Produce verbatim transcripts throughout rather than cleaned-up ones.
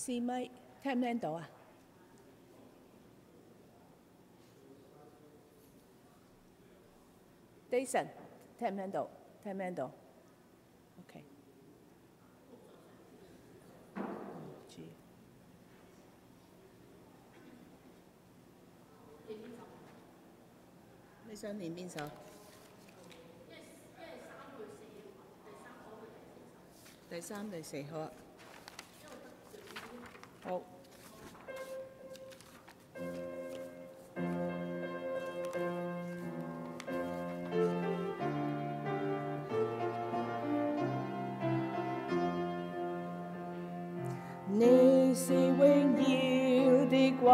試咪，聽唔聽到啊？Jason， 聽唔聽到？聽唔聽到 ？OK。你想練邊首？第三、第四，好啊。好。你是榮耀的君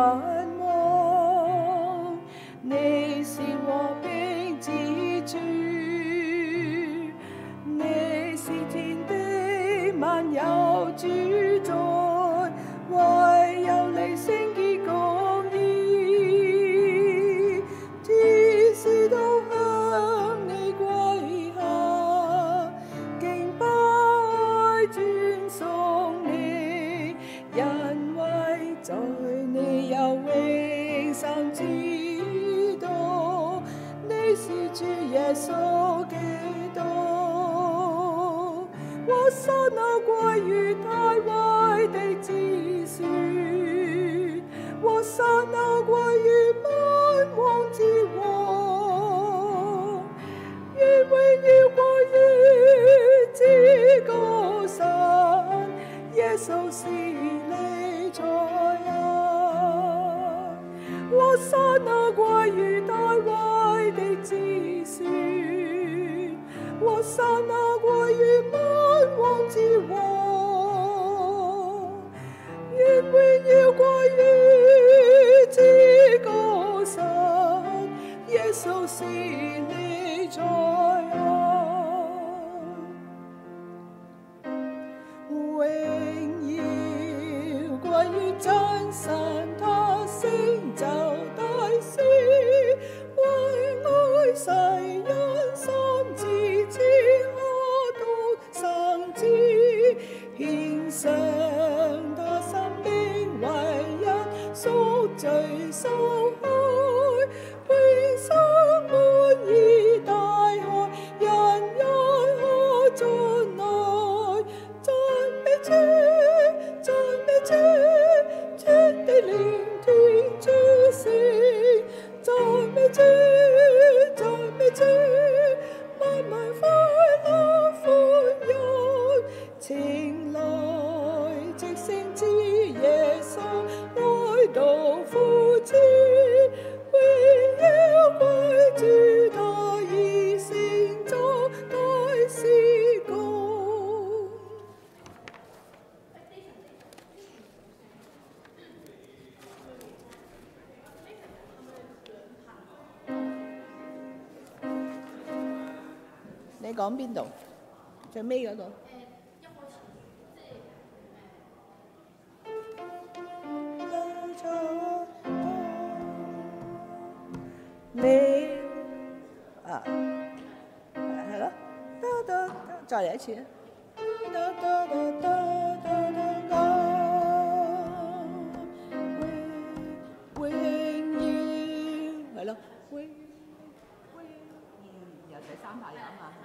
王，你是和平之主，你是天地萬有主宰，唯有你聖潔公義，天使都向你跪下，敬拜尊崇你，因為在你有永生之道，你是主耶穌基督。和散那歸於大衛的子孫，和散那歸於萬王之王，願榮耀歸於至高神，耶穌是彌賽亞。和散那歸於大衛的子孫，和散那歸於萬王之王，願榮耀歸於至高神，耶穌是彌賽亞。榮耀歸於真神，他成就大事，為愛世人心志切可到生子，獻上他生命為人贖罪受害，永生滿溢大海，人人可進來，讚美主，讚美主，天地聆聽主聲，讚美主，讚美主，萬民快樂歡欣，情來即聖子耶穌來到父子，榮耀歸主，他已成就大事工。你講邊度？最尾嗰度。你啊，係咯，得得得，再嚟一次啊！得得得得得得榮耀，係咯，榮榮耀，由第三排有啊嘛。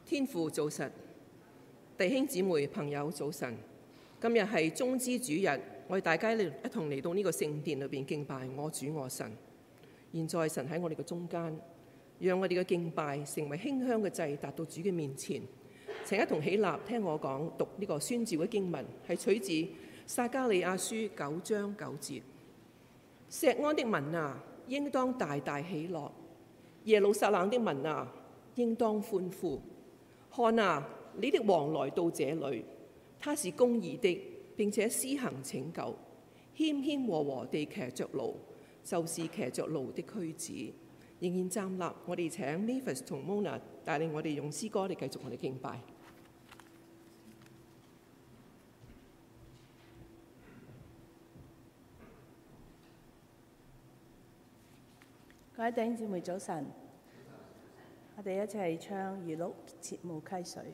天父早晨，弟兄姊妹朋友早晨。今日係棕枝主日，我哋大家一同嚟到呢個聖殿裏邊敬拜我主我神。現在神喺我哋嘅中間，讓我哋嘅敬拜成為馨香嘅祭，達到主嘅面前。請一同起立，聽我講讀呢個宣召嘅經文，係取自撒迦利亞書九章九節。錫安的民啊，應當大大喜樂；耶路撒冷的民啊，應當歡呼。看啊，你的王來到這裏，他是公義的，並且施行拯救，謙謙和和地騎着驢，就是騎着驢的駒子。仍然站立，我哋請 Mavis 同 Mona 帶領我哋用詩歌嚟繼續我哋敬拜。 各位弟兄姊妹早晨，我哋一齊唱《如鹿切慕溪水》。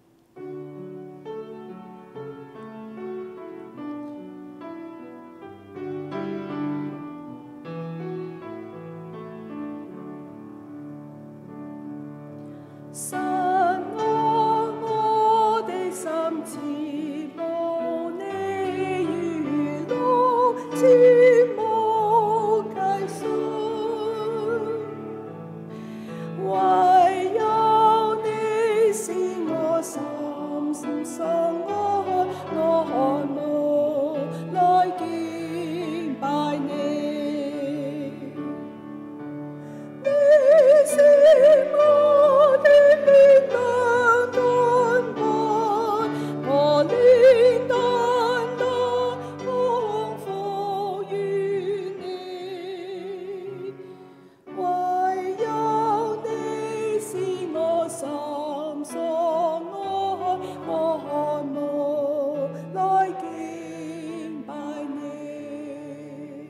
神啊，我的心切慕你，如鹿切慕溪水。唯有你是我心心所愛，我渴慕來敬拜你。你是我的力量盾牌，我靈單單降服於你。唯有你是我心所愛，我渴慕來敬拜你。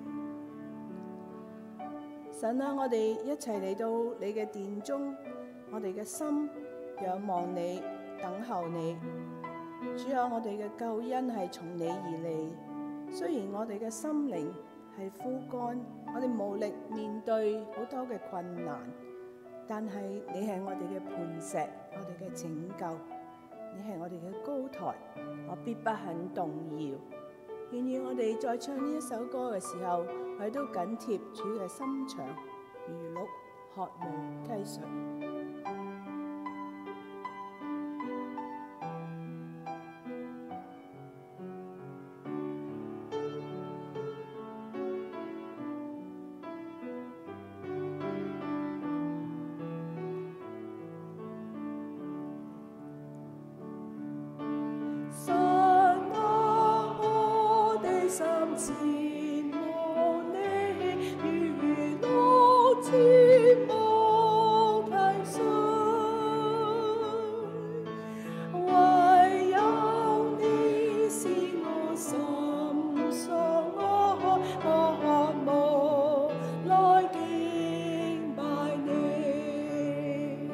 神啊，我哋一齊嚟到你嘅殿中，我哋嘅心仰望你，等候你。主啊，我哋嘅救恩係從你而嚟，雖然我哋嘅心靈係枯乾，我哋無力面對好多嘅困難，但係你係我哋嘅磐石，我哋嘅拯救，你係我哋嘅高台，我必不肯動搖。願意我哋在唱呢一首歌嘅時候，我哋都緊貼主嘅心腸，如鹿渴慕溪水。神啊，我的心切慕你，如鹿切慕溪水。唯有你是我心所愛，我渴慕來敬拜你。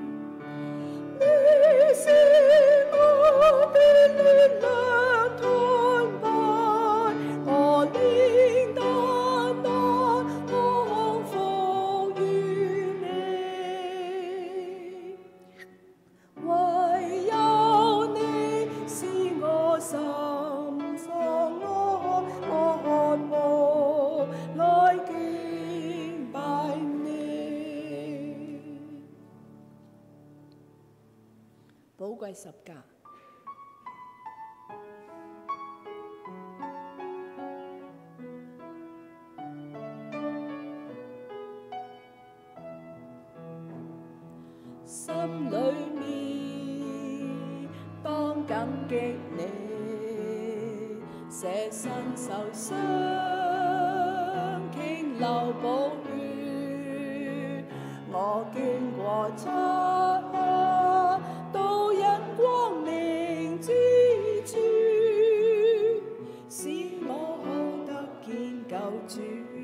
你是我的力量盾牌，我靈單單降服於你。唯有你是我心所愛，我渴慕來敬拜你。寶貴十架。心裏面當感激你，捨身受傷，傾流寶血，我經過漆黑，都因光明之處，使我可得見救主。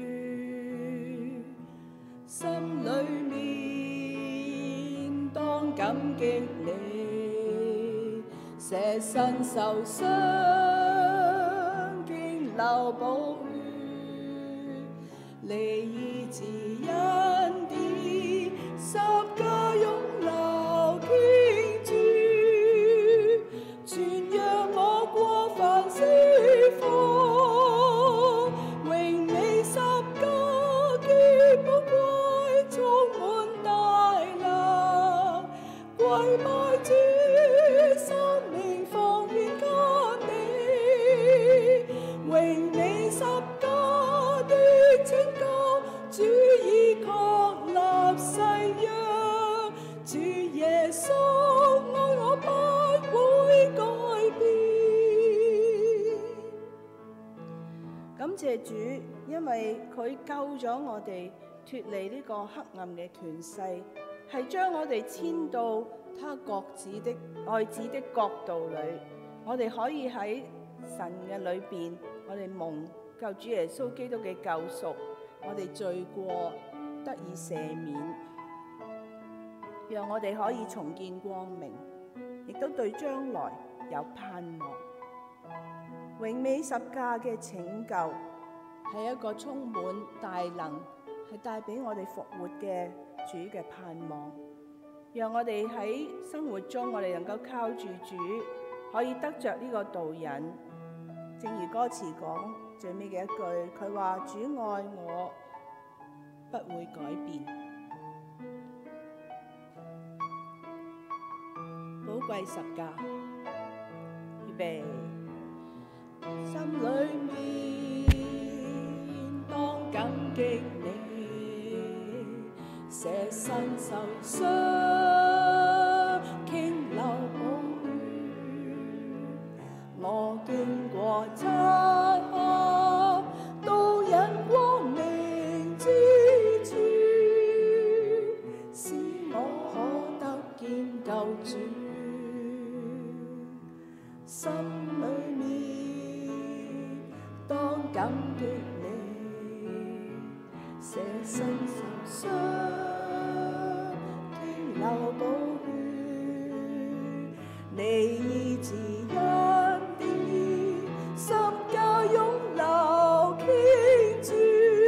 心裏面當感激你，捨身受傷，經流寶血，你醫治恩典，十架湧流。 跪拜主，生命奉獻給你，榮美十架的拯救，主已確立誓約，主耶穌愛我不會改變。感謝主，因為佢救咗我哋脫離呢個黑暗嘅權勢，係將我哋遷到他國子的愛子的國度裏。我哋可以喺神嘅裏邊，我哋蒙救主耶穌基督嘅救贖，我哋罪過得以赦免，讓我哋可以重見光明，亦都對將來有盼望。榮美十架嘅拯救係一個充滿大能，係帶俾我哋復活嘅主嘅盼望，讓我哋喺生活中，我哋能夠靠住主，可以得着呢個導引。正如歌詞講最尾嘅一句，佢話主愛我不會改變。寶貴十架，預備，心裏面當感激你，捨身受傷，傾流寶血，我經過漆黑，都引光明之處，使我可得見救主。心裏面當感激你，捨身受傷，傾流寶血，你醫治恩典，十架湧流傾注，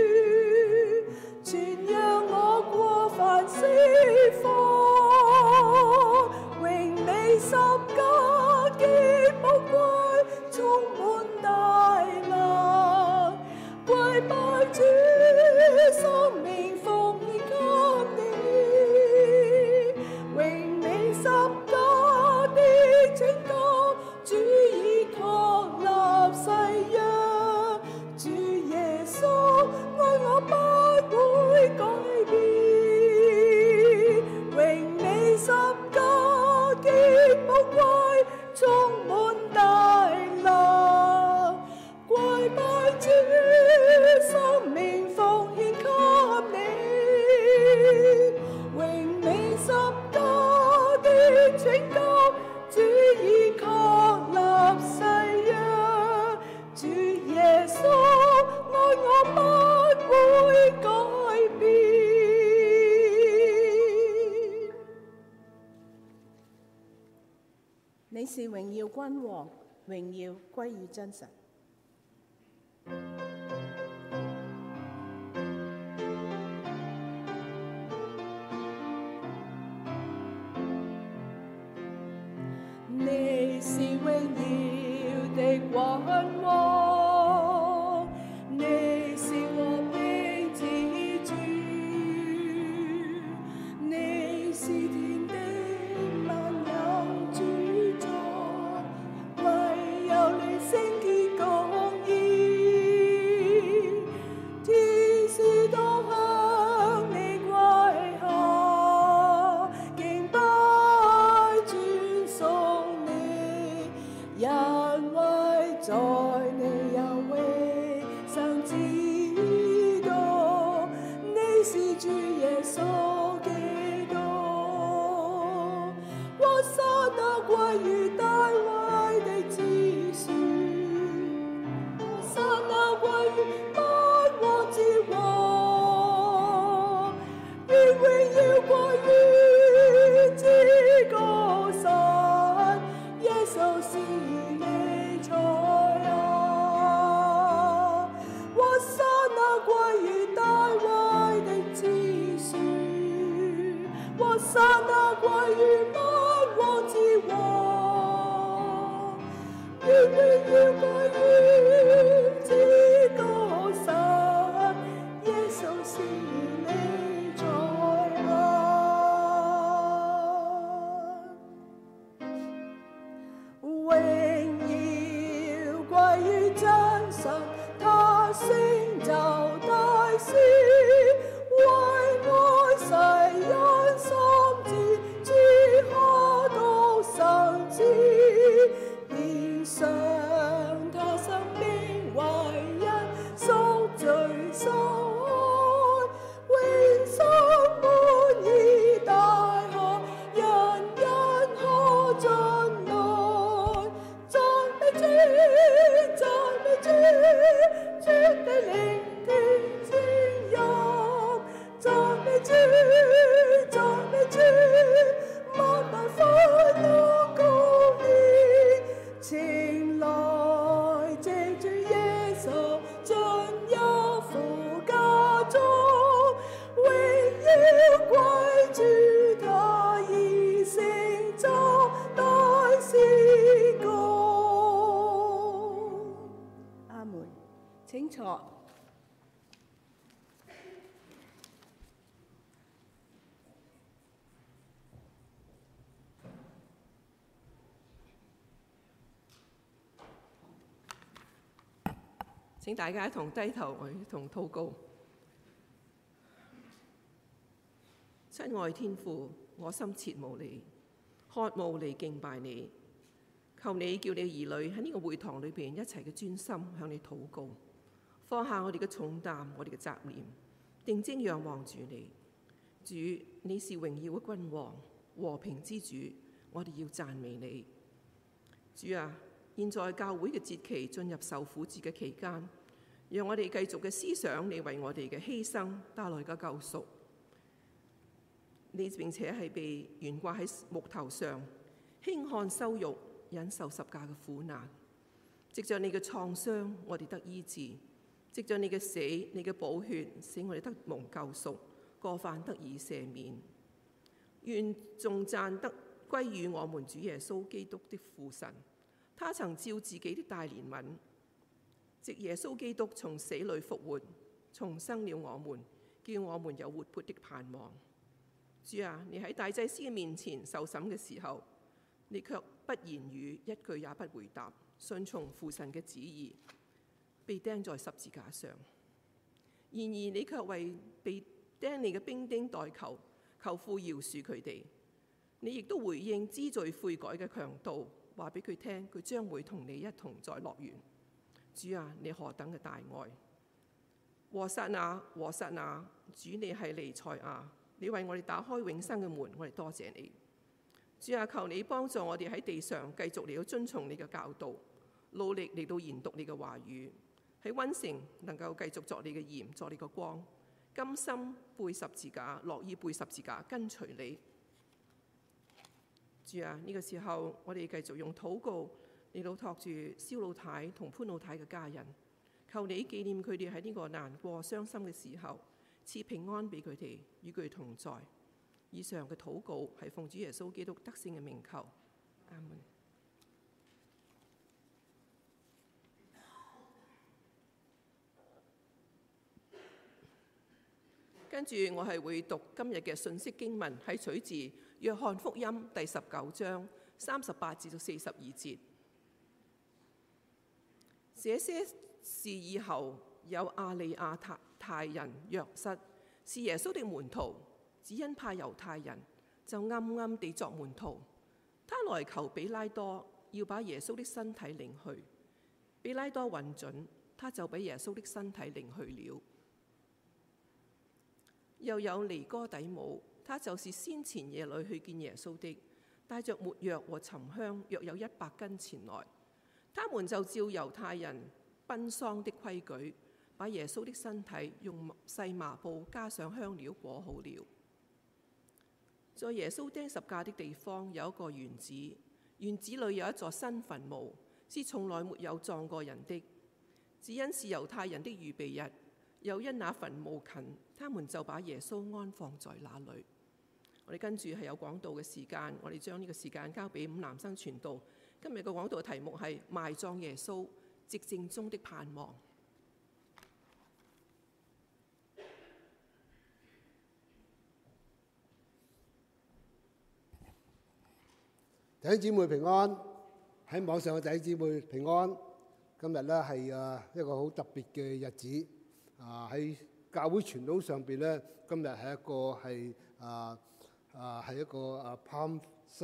全讓我過犯釋放，榮美十架極寶貴，充滿大能，跪拜主，生命奉獻給你，榮美十架的拯救，主已確立誓約，主耶穌愛我不會改變，榮美十架極寶貴，充滿大能，跪拜主，生命奉獻給你，榮美十架的拯救，主已確立誓約，主耶穌愛我不會改變。你是榮耀君王，榮耀歸於真神。你是榮耀的君王，你是和平之主，你是天地萬有主宰，唯有你聖潔公義，天使都向你跪下，敬拜尊崇你，因為在你有永生之道，你是主耶穌基督。和散那歸於大衛的子孫，和散那歸於萬王之王，願榮耀歸於至高神，耶穌是彌賽亞。和散那歸於大衛的子孫，和散那歸於萬王之王，願榮耀歸於至高神，耶穌是彌賽亞。 成就大事，為愛世人心志，主可到神志，獻上他生命為人贖罪受害，永生滿意大海，人人可進來。讚美主，讚美主，主的聆聽聲音，讚美主，讚美主，萬民歡樂共迎，前來借主耶穌進入父家中，榮耀歸主，他已成就大事工。阿門。請坐。 請大家一同低頭，我哋一同禱告。親愛天父，我心切慕你，渴慕你敬拜你，求你叫你兒女喺呢個會堂裏邊一齊嘅專心向你禱告，放下我哋嘅重擔，我哋嘅責念，定睛仰望住你。主，你是榮耀嘅君王，和平之主，我哋要讚美你。主啊，現在教會嘅節期進入受苦節嘅期間，讓我哋繼續嘅思想你為我哋嘅犧牲帶來嘅救贖。你並且係被懸掛喺木頭上，輕看羞辱，忍受十架嘅苦難。藉着你嘅創傷，我哋得醫治；藉着你嘅死，你嘅寶血，使我哋得蒙救贖，過犯得以赦免。願頌讚得歸於我們主耶穌基督的父神。他曾照自己的大憐憫，藉耶穌基督從死裏復活，重生了我們，叫我們有活潑的盼望。主啊，你喺大祭司嘅面前受審嘅時候，你卻不言語，一句也不回答，順從父神嘅旨意，被釘在十字架上。然而你卻為被釘你嘅兵丁代求，求父饒恕佢哋。你亦都回應知罪悔改嘅強盜，話俾佢聽，佢將會同你一同在樂園。主啊，你何等嘅大愛！和撒那，和撒那，主你係彌賽亞，你為我哋打開永生嘅門，我哋多謝你。主啊，求你幫助我哋喺地上繼續嚟到遵從你嘅教導，努力嚟到研讀你嘅話語，喺溫城能夠繼續作你嘅鹽，作你嘅光，甘心背十字架，樂意背十字架跟隨你。主啊，呢個時候我哋繼續用禱告嚟到托住蕭老太同潘老太嘅家人，求你紀念佢哋喺呢個難過傷心嘅時候，賜平安俾佢哋，與佢同在。以上嘅禱告係奉主耶穌基督得勝嘅名求，阿門。跟住我係會讀今日嘅信息經文，係取自約翰福音第十九章三十八至到四十二節。這些事以後，有亞利亞太太人約瑟，是耶穌的門徒，只因怕猶太人，就暗暗地作門徒。他來求比拉多，要把耶穌的身體領去。比拉多允准，他就把耶穌的身體領去了。又有尼哥底母，他就是先前夜裏去見耶穌的，帶着沒藥和沉香，約有一百斤前來。他們就照猶太人奔喪的規矩，把耶穌的身體用細麻布加上香料裹好了。在耶穌釘十架的地方有一個園子，園子裏有一座新墳墓，是從來沒有葬過人的，只因是猶太人的預備日。又因那墳墓近，他們就把耶穌安放在那裏。我哋跟住係有講道嘅時間，我哋將呢個時間交俾伍南生傳道。今日嘅講道嘅題目係埋葬耶穌，寂靜中的盼望。 弟兄姊妹平安，喺網上嘅弟兄姊妹平安。 今日咧係啊一個好特別嘅日子啊！喺教會傳統上邊咧，今日係一個係啊啊係一個啊 Palm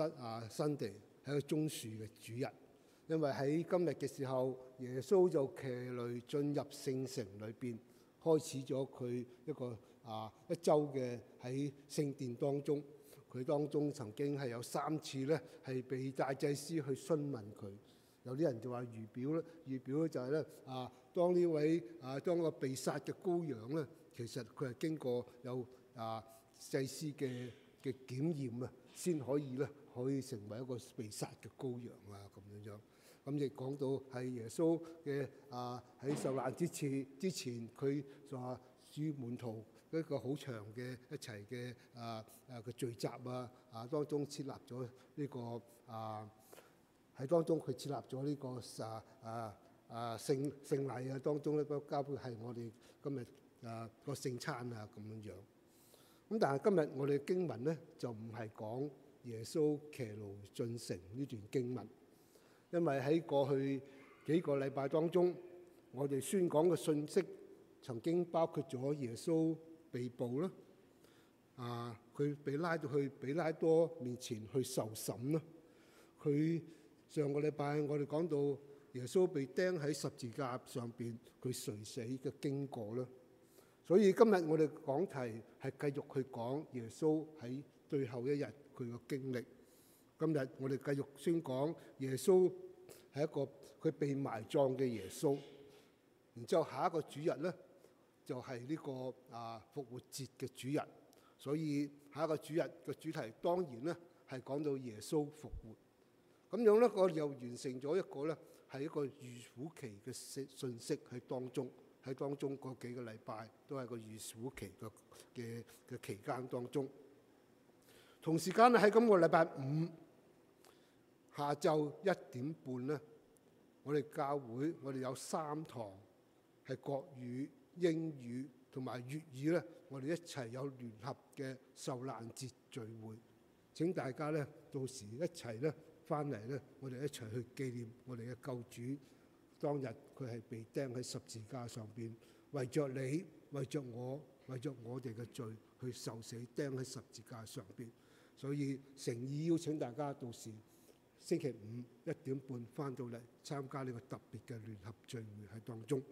Sunday，係一個棕樹嘅主日。因為喺今日嘅時候，耶穌就騎驢進入聖城裏邊，開始咗佢一個啊一週嘅喺聖殿當中。佢當中曾經係有三次咧係被大祭司去詢問佢。有啲人就話預表咧，預表咧就係咧啊，當呢位啊當個被殺嘅羔羊咧，其實佢係經過有啊祭司嘅嘅檢驗啊，先可以咧可以成為一個被殺嘅羔羊啊咁樣樣。咁亦講到係耶穌嘅啊喺受難之前之前，佢就話主門徒一個好長嘅一齊嘅啊啊嘅聚集啊啊當中設立咗呢個啊。喺當中佢設立咗呢、這個啊啊啊聖聖禮啊，當中咧個交配係我哋今日啊個聖餐啊咁樣樣。咁但係今日我哋經文咧就唔係講耶穌騎驢進城呢段經文，因為喺過去幾個禮拜當中，我哋宣講嘅信息曾經包括咗耶穌被捕啦，啊佢被拉到去比拉多面前去受審啦，佢。上個禮拜我哋講到耶穌被釘喺十字架上邊，佢垂死嘅經過啦。所以今日我哋講題係繼續去講耶穌喺最後一日佢嘅經歷。今日我哋繼續宣講耶穌係一個佢被埋葬嘅耶穌。然之後下一個主日咧就係呢個啊復活節嘅主日。所以下一個主日嘅主題當然咧係講到耶穌復活。咁樣咧，我又完成咗一個咧，係一個預苦期嘅信息喺當中，喺當中嗰幾個禮拜都係個預苦期嘅嘅嘅期間當中。同時間咧喺今個禮拜五下晝一點半咧，我哋教會我哋有三堂係國語、英語同埋粵語咧，我哋一齊有聯合嘅受難節聚會。請大家咧到時一齊咧。翻嚟咧，我哋一齊去紀念我哋嘅救主當日佢係被釘喺十字架上邊，為着你、為着我、為着我哋嘅罪去受死，釘喺十字架上邊。所以誠意邀請大家到時星期五一點半翻到嚟參加呢個特別嘅聯合聚會喺當中。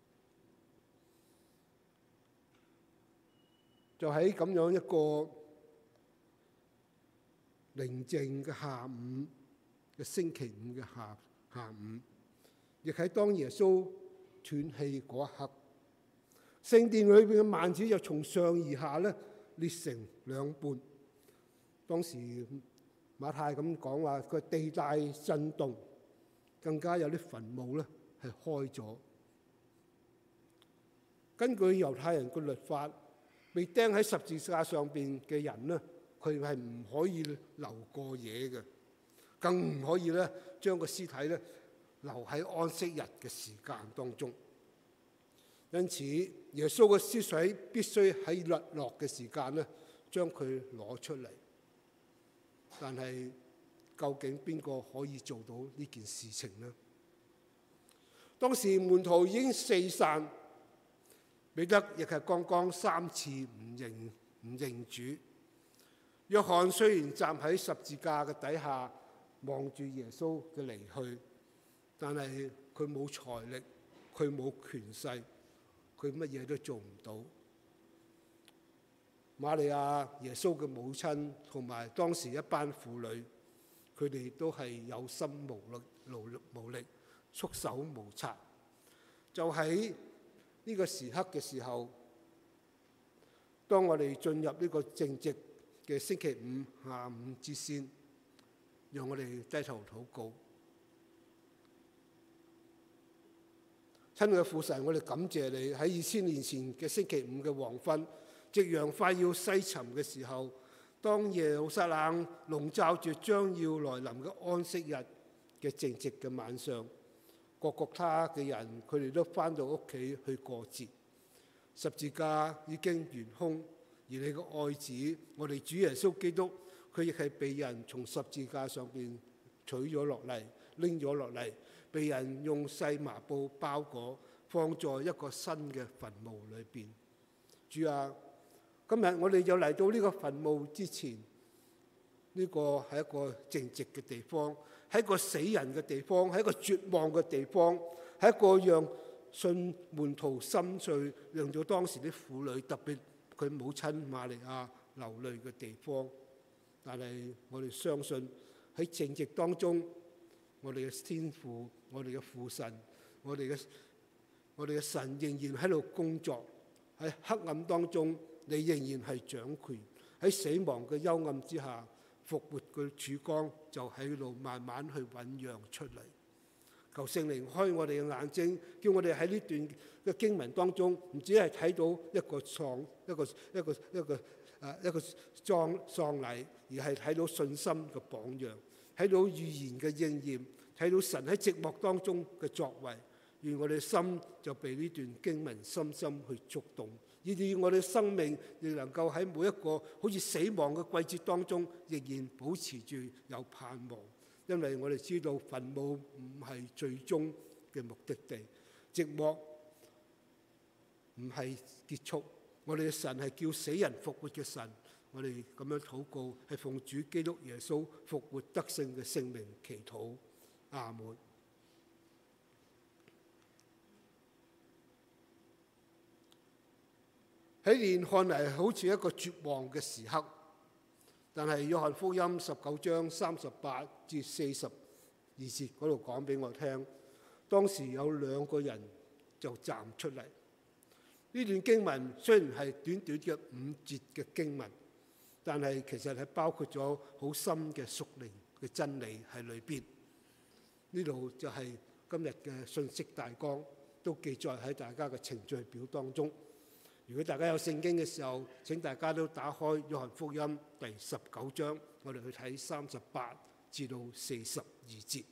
就喺咁樣一個寧靜嘅下午。星期五嘅下下午，亦喺當耶穌斷氣嗰一刻，聖殿裏邊嘅幔子就從上而下咧裂成兩半。當時馬太咁講話，佢地大震動，更加有啲墳墓咧係開咗。根據猶太人嘅律法，被釘喺十字架上邊嘅人咧，佢係唔可以留過夜嘅。更唔可以咧，將個屍體咧留喺安息日嘅時間當中。因此，耶穌嘅屍水必須喺日落嘅時間咧，將佢攞出嚟。但係，究竟邊個可以做到呢件事情呢？當時門徒已經四散，彼得亦係剛剛三次唔認唔認主。約翰雖然站喺十字架嘅底下，望住耶穌嘅離去，但係佢冇財力，佢冇權勢，佢乜嘢都做唔到。瑪利亞耶穌嘅母親同埋當時一班婦女，佢哋都係有心無力、勞力無力、束手無策。就喺呢個時刻嘅時候，當我哋進入呢個正值嘅星期五下午之先，讓我哋低頭禱告。親愛嘅父神，我哋感謝你喺二千年前嘅星期五嘅黃昏，夕陽快要西沉嘅時候，當耶路撒冷籠罩住將要來臨嘅安息日嘅正值嘅晚上，各各他嘅人佢哋都返到屋企去過節。十字架已經懸空，而你嘅愛子，我哋主耶穌基督，佢亦係被人從十字架上邊取咗落嚟，拎咗落嚟， 被人用細麻布包裹，放在一個新嘅墳墓裏邊。主啊，今日我哋就嚟到呢個墳墓之前，呢個係一個正直嘅地方，係一個死人嘅地方，係一個絕望嘅地方，係一個讓信門徒心碎，讓到當時啲婦女，特別佢母親瑪利亞流淚嘅地方。但係我哋相信喺正直當中，我哋嘅天父，我哋嘅父神，我哋嘅我哋嘅神仍然喺度工作。喺黑暗當中，你仍然係掌權。喺死亡嘅幽暗之下，復活嘅曙光就喺度慢慢去醖釀出嚟。求聖靈開我哋嘅眼睛，叫我哋喺呢段嘅經文當中，唔止係睇到一個喪一個一個一個誒一個葬喪禮，而係睇到信心嘅榜樣，睇到預言嘅應驗，睇到神喺寂寞當中嘅作為。願我哋心就被呢段經文深深去觸動，以至我哋生命亦能夠喺每一個好似死亡嘅季節當中，仍然保持住有盼望。因為我哋知道墳墓唔係最終嘅目的地，寂寞唔係結束。我哋嘅神係叫死人復活嘅神。我哋咁樣禱告，係奉主基督耶穌復活得勝嘅聖名祈禱。阿門。喺年看嚟好似一個絕望嘅時刻，但係約翰福音十九章三十八至四十二節嗰度講俾我聽，當時有兩個人就站出嚟。呢段經文雖然係短短嘅五節嘅經文，但係其實係包括咗好深嘅屬靈嘅真理喺裏邊。呢度就係今日嘅信息大綱，都記載喺大家嘅程序表當中。如果大家有聖經嘅時候，請大家都打開約翰福音第十九章，我哋去睇三十八至到四十二節。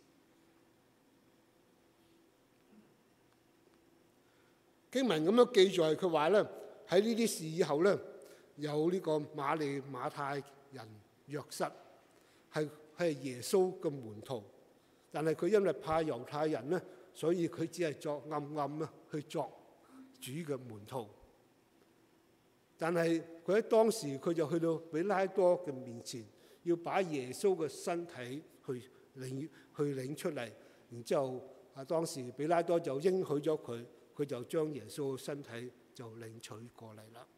經文咁樣記載，佢話咧，喺呢啲事以後咧，有呢個馬利馬太人約瑟係係耶穌嘅門徒，但係佢因為怕猶太人咧，所以佢只係作暗暗啊去作主嘅門徒。但係佢喺當時，佢就去到比拉多嘅面前，要把耶穌嘅身體去領去領出嚟。然之後啊，當時比拉多就應許咗佢，佢就將耶穌嘅身體就領取過嚟啦。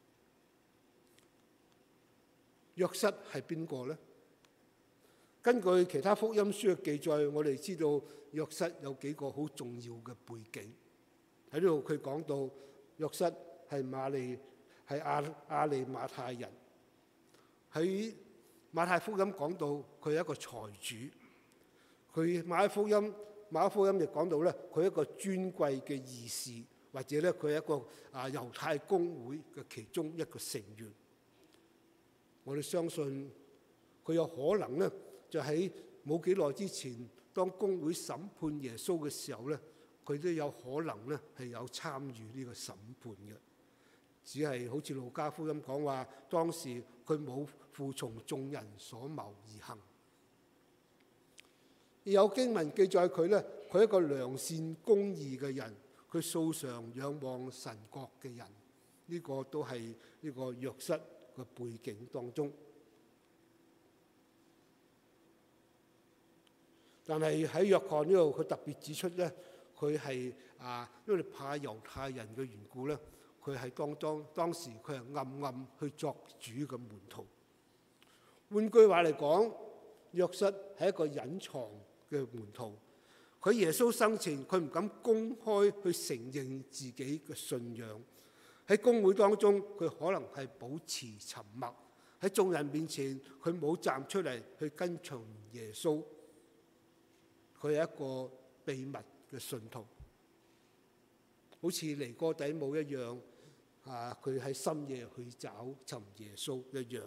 約瑟係邊個呢？根據其他福音書嘅記載，我哋知道約瑟有幾個好重要嘅背景。喺呢度佢講到約瑟係馬利。係亞亞利馬太人。喺馬太福音講到佢係一個財主，佢馬可福音馬可福音亦講到咧，佢係一個尊貴嘅義士，或者咧佢係一個啊猶太公會嘅其中一個成員。我哋相信佢有可能咧，就喺冇幾耐之前，當公會審判耶穌嘅時候咧，佢都有可能咧係有參與呢個審判嘅。只係好似路加福音講話，當時佢冇服從眾人所謀而行。有經文記載佢咧，佢係一個良善公義嘅人，佢素常仰望神國嘅人。呢、這個都係呢個約瑟嘅背景當中。但係喺約翰呢度，佢特別指出咧，佢係啊，因為怕猶太人嘅緣故咧。佢係當當當時佢係暗暗去作主嘅門徒。換句話嚟講，約瑟係一個隱藏嘅門徒。佢耶穌生前，佢唔敢公開去承認自己嘅信仰。喺公會當中，佢可能係保持沉默。喺眾人面前，佢冇站出嚟去跟從耶穌。佢係一個秘密嘅信徒，好似尼哥底母一樣。啊！佢喺深夜去找尋耶穌一樣，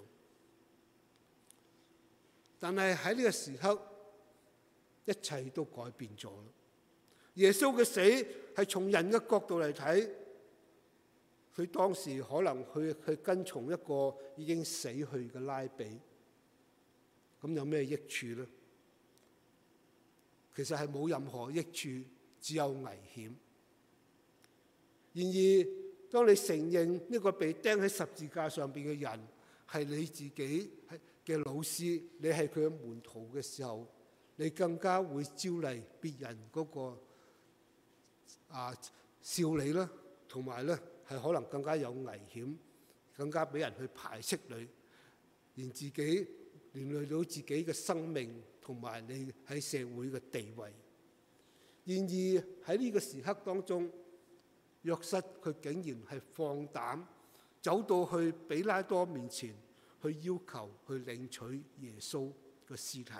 但係喺呢個時刻，一切都改變咗。耶穌嘅死係從人嘅角度嚟睇，佢當時可能去去跟從一個已經死去嘅拉比，咁有咩益處呢？ 其實係冇任何益處，只有危險。然而，當你承認呢個被釘喺十字架上邊嘅人係你自己嘅老師，你係佢嘅門徒嘅時候，你更加會招嚟別人嗰個啊笑你啦，同埋咧係可能更加有危險，更加俾人去排斥你，連自己連累到自己嘅生命同埋你喺社會嘅地位。然而喺呢個時刻當中，約瑟佢竟然係放膽走到去比拉多面前，去要求去領取耶穌嘅屍體。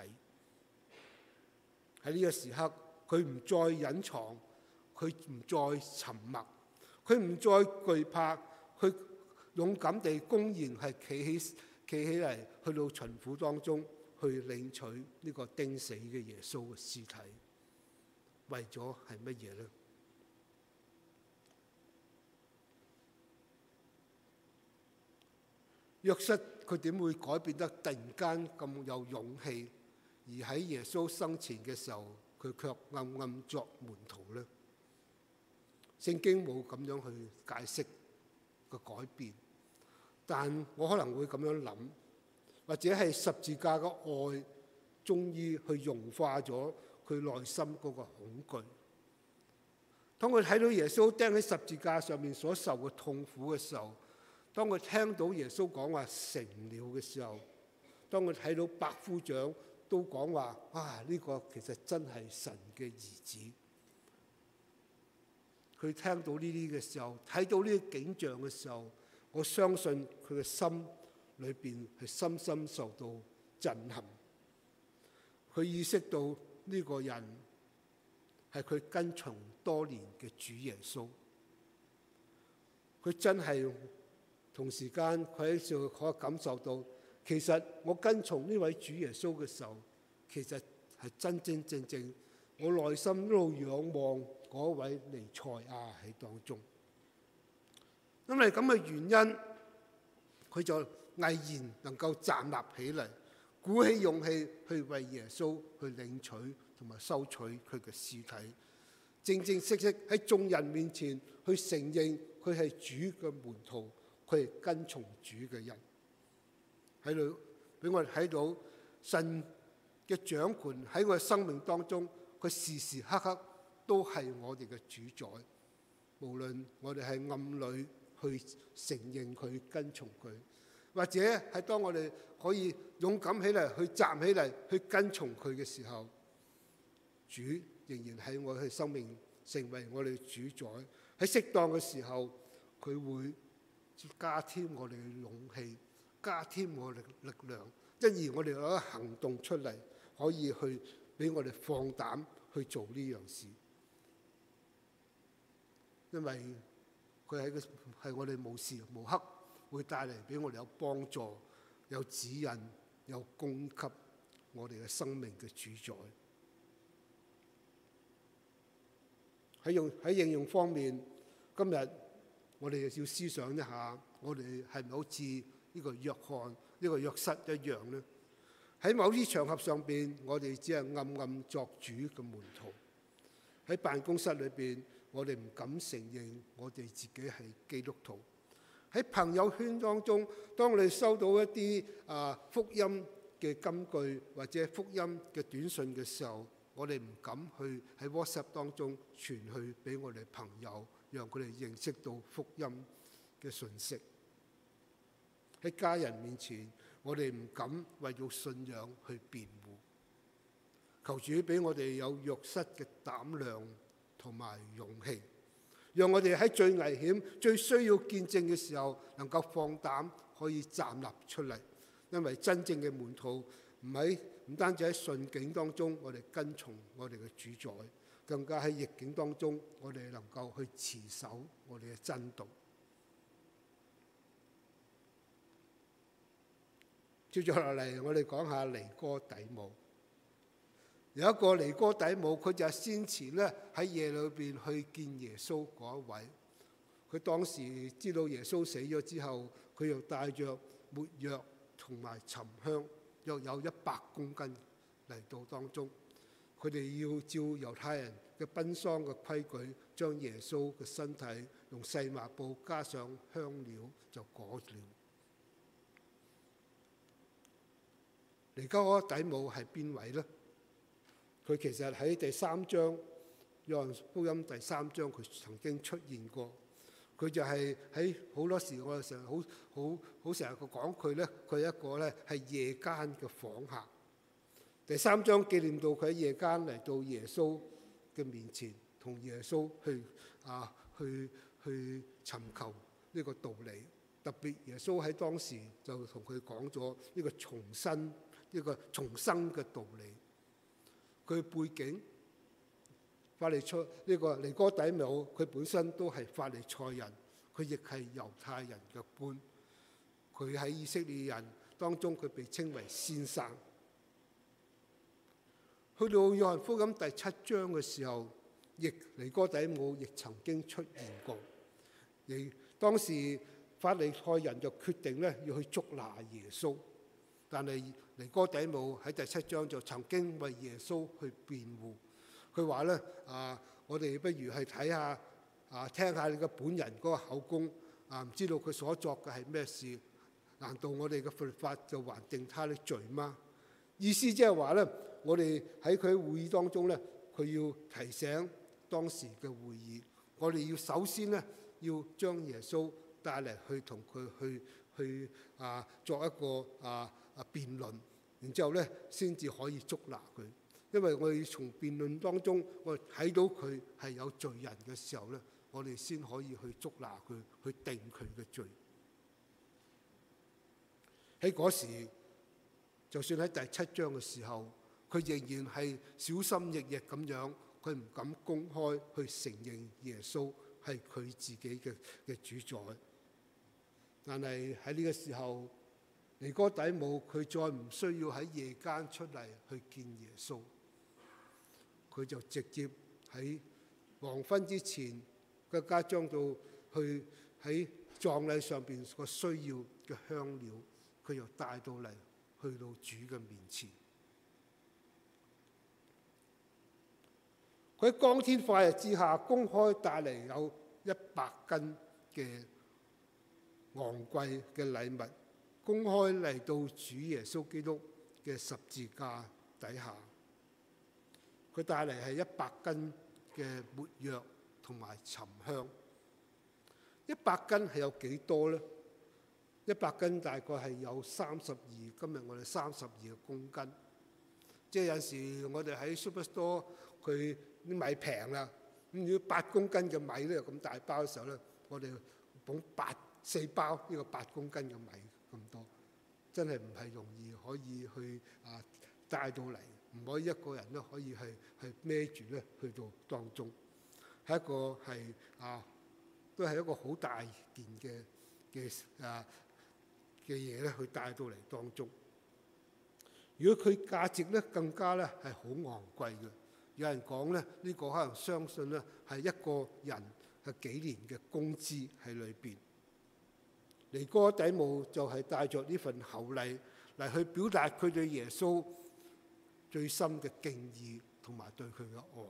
喺呢個時刻，佢唔再隱藏，佢唔再沉默，佢唔再懼怕，佢勇敢地公然係企起企起嚟，去到巡撫當中去領取呢個釘死嘅耶穌嘅屍體。為咗係乜嘢呢？約瑟佢點會改變得突然間咁有勇氣，而喺耶穌生前嘅時候，佢卻暗暗作門徒呢？聖經冇咁樣去解釋個改變，但我可能會咁樣諗，或者係十字架嘅愛終於去融化咗佢內心嗰個恐懼。當佢睇到耶穌釘喺十字架上面所受嘅痛苦嘅時候，當佢聽到耶穌講話成了嘅時候，當佢睇到百夫長都講話啊，呢個其實真係神嘅兒子，佢聽到呢啲嘅時候，睇到呢啲景象嘅時候，我相信佢嘅心裏邊係深深受到震撼。佢意識到呢個人係佢跟從多年嘅主耶穌，佢真係同時間佢喺度可以感受到，其實我跟從呢位主耶穌嘅時候，其實係真真正正我內心一路仰望嗰位彌賽亞喺當中。因為咁嘅原因，佢就毅然能夠站立起嚟，鼓起勇氣去為耶穌去領取同埋收取佢嘅屍體，正正式式喺眾人面前去承認佢係主嘅門徒，佢係跟從主嘅人。喺度俾我哋睇到神嘅掌權喺我哋生命當中，佢時時刻刻都係我哋嘅主宰。無論我哋係暗裏去承認佢、跟從佢，或者係當我哋可以勇敢起嚟去站起嚟去跟從佢嘅時候，主仍然喺我哋生命成為我哋主宰。喺適當嘅時候，佢會加添我哋嘅勇氣，加添我哋嘅力量，因而我哋可以行動出嚟，可以去俾我哋放膽去做呢樣事。因為佢喺個係我哋無時無刻會帶嚟俾我哋有幫助、有指引、有供給我哋嘅生命嘅主宰。喺用喺應用方面，今日我哋要思想一下，我哋係咪好似呢個約翰、呢個約瑟一樣呢？喺某啲場合上邊，我哋只係暗暗作主嘅門徒；喺辦公室裏邊，我哋唔敢承認我哋自己係基督徒；喺朋友圈當中，當我哋收到一啲啊福音嘅金句或者福音嘅短信嘅時候，我哋唔敢去喺 WhatsApp 當中傳去俾我哋朋友，讓佢哋認識到福音嘅訊息。喺家人面前，我哋唔敢為咗信仰去辯護。求主俾我哋有約瑟嘅膽量同埋勇氣，讓我哋喺最危險、最需要見證嘅時候，能夠放膽可以站立出嚟。因為真正嘅門徒唔喺唔單止喺順境當中，我哋跟從我哋嘅主宰，更加喺逆境當中，我哋能夠去持守我哋嘅真道。接住落嚟，我哋講下尼哥底母。有一個尼哥底母，佢就係先前咧喺夜裏邊去見耶穌嗰一位。佢當時知道耶穌死咗之後，佢又帶着沒藥同埋沉香，約有一百公斤嚟到當中。 佢哋要照猶太人嘅奔喪嘅規矩，將耶穌嘅身體用細麻布加上香料就裹了。尼哥底母係邊位呢？佢其實喺第三章約翰福音第三章，佢曾經出現過。佢就係喺好多時，我哋成日好好好成日個講佢咧，佢係一個咧係夜間嘅訪客。第三章紀念到佢喺夜間嚟到耶穌嘅面前，同耶穌去啊去去尋求呢個道理。特別耶穌喺當時就同佢講咗呢個重生呢個重生嘅道理。佢背景法利賽呢個尼哥底母，佢本身都係法利賽人，佢亦係猶太人嘅官。佢喺以色列人當中，佢被稱為先生。去到約翰福音第七章嘅時候，亦尼哥底母亦曾經出現過。而當時法利賽人就決定咧要去捉拿耶穌，但係尼哥底母喺第七章就曾經為耶穌去辯護。佢話咧啊，我哋不如去睇下啊，聽下你嘅本人嗰個口供啊，唔知道佢所作嘅係咩事？難道我哋嘅律法就還定他的罪嗎？意思即係話咧，我哋喺佢會議當中咧，佢要提醒當時嘅會議，我哋要首先咧要將耶穌帶嚟去同佢去去啊作一個啊啊辯論，然之後咧先至可以捉拿佢。因為我哋從辯論當中，我哋睇到佢係有罪人嘅時候咧，我哋先可以去捉拿佢，去定佢嘅罪。喺嗰時，就算喺第七章嘅時候，佢仍然係小心翼翼咁樣，佢唔敢公開去承認耶穌係佢自己嘅嘅主宰。但係喺呢個時候，尼哥底母佢再唔需要喺夜間出嚟去見耶穌，佢就直接喺黃昏之前，更加將到去喺葬禮上邊所需要嘅香料，佢又帶到嚟去到主嘅面前。佢喺光天化日之下公開帶嚟有一百斤嘅昂貴嘅禮物，公開嚟到主耶穌基督嘅十字架底下。佢帶嚟係一百斤嘅沒藥同埋沉香。一百斤係有幾多呢？一百斤大概係有三十二，今日我哋三十二個公斤。即係有時我哋喺 Superstore 佢啲米平啦，咁如果八公斤嘅米咧咁大包嘅時候咧，我哋捧八四包呢個八公斤嘅米咁多，真係唔係容易可以去啊帶到嚟，唔可以一個人都可以係係孭住咧去到當中，係一個係啊都係一個好大件嘅嘅啊嘅嘢咧去帶到嚟當中。如果佢價值咧更加咧係好昂貴嘅，有人講咧呢個可能相信咧係一個人嘅幾年嘅工資喺裏邊。尼哥底母就係帶着呢份厚禮嚟去表達佢對耶穌最深嘅敬意同埋對佢嘅愛。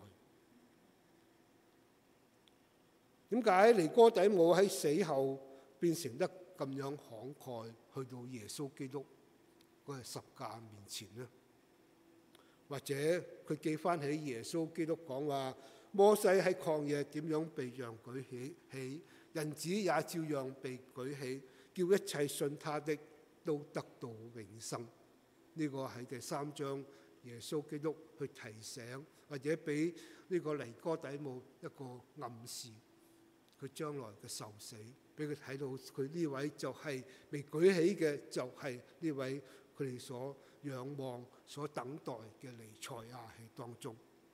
點解尼哥底母喺死後變成得咁樣慷慨，去到耶穌基督嗰個十架面前呢？或者佢記翻起耶穌基督講話，摩西喺曠野點樣被羊舉起起，人子也照樣被舉起，叫一切信他的都得到永生。呢、這個係第三章耶穌基督去提醒，或者俾呢個尼哥底母一個暗示，佢將來嘅受死，俾佢睇到佢呢位就係被舉起嘅，就係呢位佢哋所仰望、所等待嘅彌賽亞喺當中。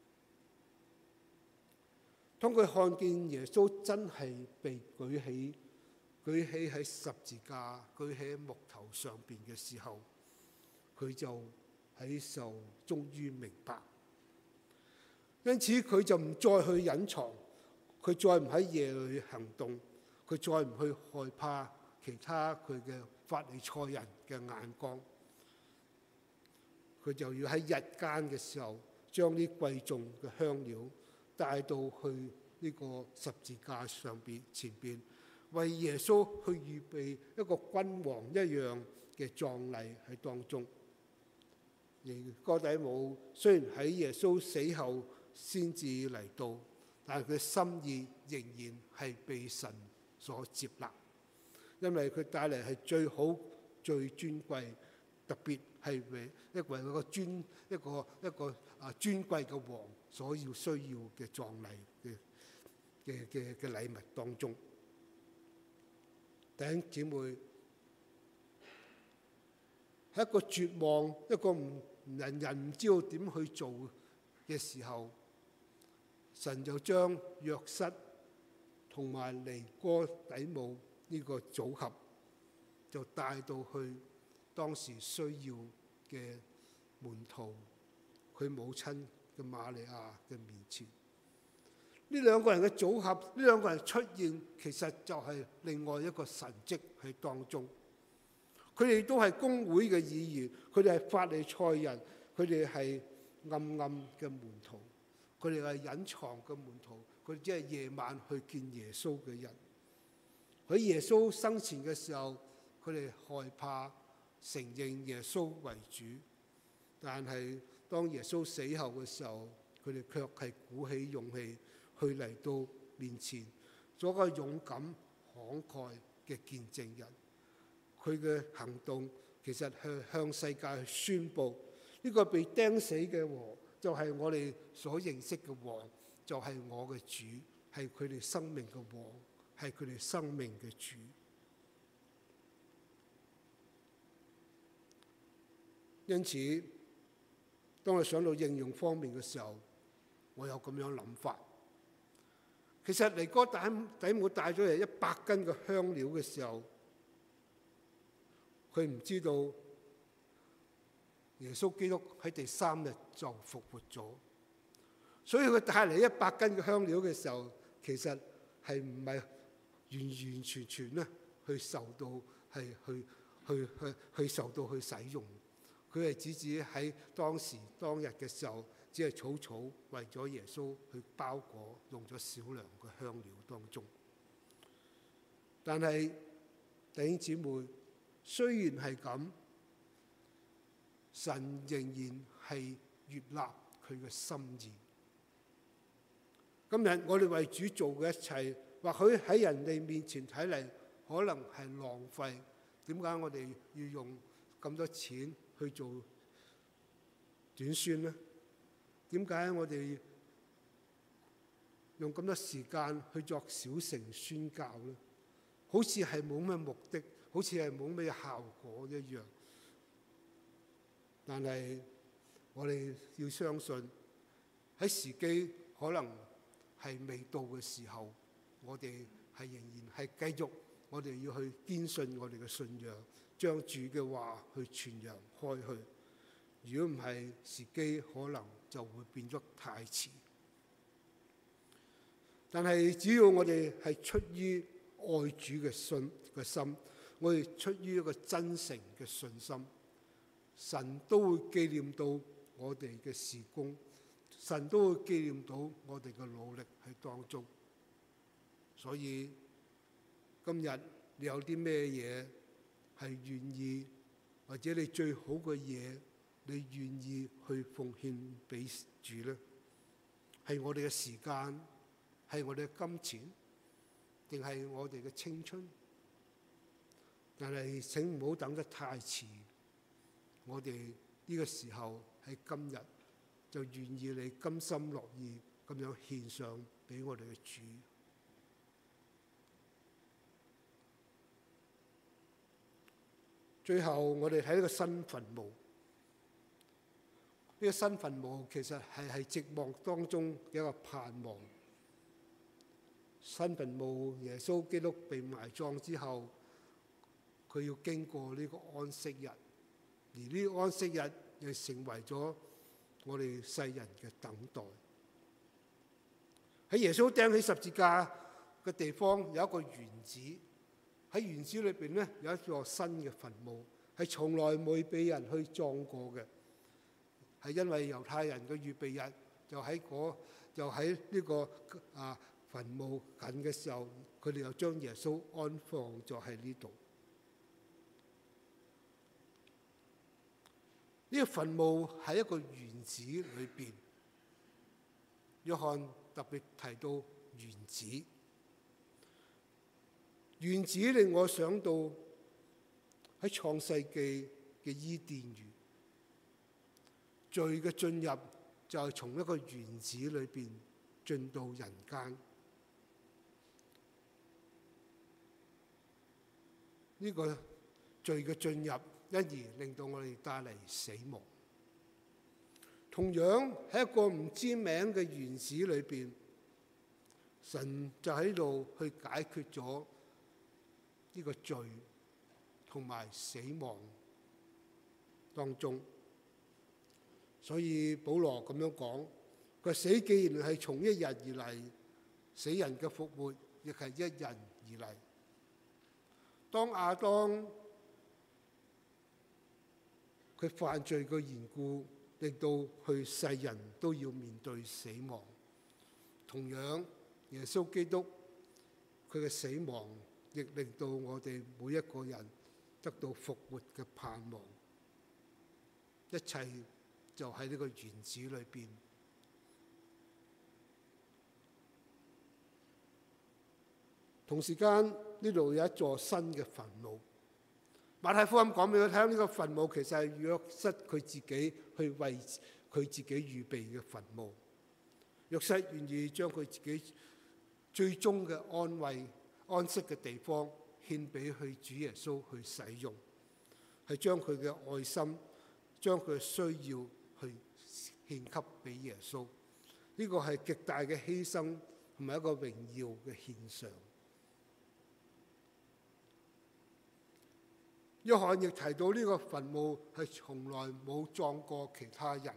當佢看見耶穌真係被舉起，舉起喺十字架、舉起喺木頭上邊嘅時候，佢就喺受終於明白。因此佢就唔再去隱藏，佢再唔喺夜裏行動，佢再唔去害怕其他佢嘅法利賽人嘅眼光。佢就要喺日間嘅時候將啲貴重嘅香料帶到去呢個十字架上邊前邊，為耶穌去預備一個君王一樣嘅葬禮喺當中。而哥底母雖然喺耶穌死後先至嚟到，但係佢心意仍然係被神所接納，因為佢帶嚟係最好最尊貴，特別係為一個一個尊一個一個啊尊貴嘅王所要需要嘅葬禮嘅嘅嘅嘅禮物當中。弟兄姊妹，喺一個絕望、一個唔人人唔知道點去做嘅時候，神就將約瑟同埋尼哥底母呢個組合就帶到去當時需要嘅門徒佢母親嘅瑪利亞嘅面前。呢兩個人嘅組合，呢兩個人出現，其實就係另外一個神蹟喺當中。佢哋都係公會嘅議員，佢哋係法利賽人，佢哋係暗暗嘅門徒，佢哋係隱藏嘅門徒，佢哋只係夜晚去見耶穌嘅人。喺耶穌生前嘅時候，佢哋害怕承認耶穌為主，但係當耶穌死後嘅時候，佢哋卻係鼓起勇氣去嚟到面前，做一個勇敢慷慨嘅見證人。佢嘅行動其實係向世界宣佈呢個被釘死嘅王就係我哋所認識嘅王，就係我嘅主，係佢哋生命嘅王，係佢哋生命嘅主。因此，當我想到應用方面嘅時候，我有咁樣諗法。其實尼哥底母帶咗嚟一百斤嘅香料嘅時候，佢唔知道耶穌基督喺第三日就復活咗，所以佢帶嚟一百斤嘅香料嘅時候，其實係唔係完完全全咧去受到係去去去去受到去使用。佢係只止喺當時當日嘅時候，只係草草為咗耶穌去包裹，用咗少量嘅香料當中。但係弟兄姊妹，雖然係咁，神仍然係悅納佢嘅心意。今日我哋為主做嘅一切，或許喺人哋面前睇嚟可能係浪費。點解我哋要用咁多錢去做短宣呢？點解我哋用咁多時間去作小乘宣教呢？好似係冇咩目的，好似係冇咩效果一樣。但係我哋要相信，喺時機可能係未到嘅時候，我哋係仍然係繼續，我哋要去堅信我哋嘅信仰，將主嘅話去傳揚開去。如果唔係，時機可能就會變得太遲。但係只要我哋係出於愛主嘅信嘅心，我哋出於一個真誠嘅信心，神都會紀念到我哋嘅事工，神都會紀念到我哋嘅努力喺當中。所以今日你有啲咩嘢係願意，或者你最好嘅嘢，你願意去奉獻俾主呢？係我哋嘅時間，係我哋嘅金錢，定係我哋嘅青春？但係請唔好等得太遲。我哋呢個時候喺今日就願意你甘心樂意咁樣獻上俾我哋嘅主。最後我哋睇呢個新墳墓。呢個新墳墓其實係喺寂寞當中嘅一個盼望。新墳墓，耶穌基督被埋葬之後，佢要經過呢個安息日，而呢個安息日又成為咗我哋世人嘅等待。喺耶穌釘起十字架嘅地方有一個園子，喺園子裏邊咧有一座新嘅墳墓，係從來未被人去葬過嘅。 係因為猶太人嘅預備日就喺嗰就喺呢個啊墳墓近嘅時候，佢哋又將耶穌安放咗喺呢度。呢個墳墓喺一個園子裏邊，約翰特別提到園子。園子令我想到喺創世記嘅伊甸園，罪嘅進入就係從一個園子裏邊進到人間。呢個罪嘅進入，因而令到我哋帶嚟死亡。同樣喺一個唔知名嘅園子裏邊，神就喺度去解決咗呢個罪同埋死亡當中。所以保羅咁樣講，佢死既然係從一日而嚟，死人嘅復活亦係一日而嚟。當亞當佢犯罪嘅緣故，令到去世人都要面對死亡。同樣，耶穌基督佢嘅死亡，亦令到我哋每一個人得到復活嘅盼望。一切就喺呢個園子裏邊。同時間呢度有一座新嘅墳墓。馬太福音講俾我聽，呢個墳墓其實係約瑟佢自己去為佢自己預備嘅墳墓。約瑟願意將佢自己最終嘅安慰、安息嘅地方獻俾去主耶穌去使用，係將佢嘅愛心、將佢嘅需要去獻給俾耶穌。呢個係極大嘅犧牲同埋一個榮耀嘅獻上。約翰亦提到呢個墳墓係從來冇葬過其他人。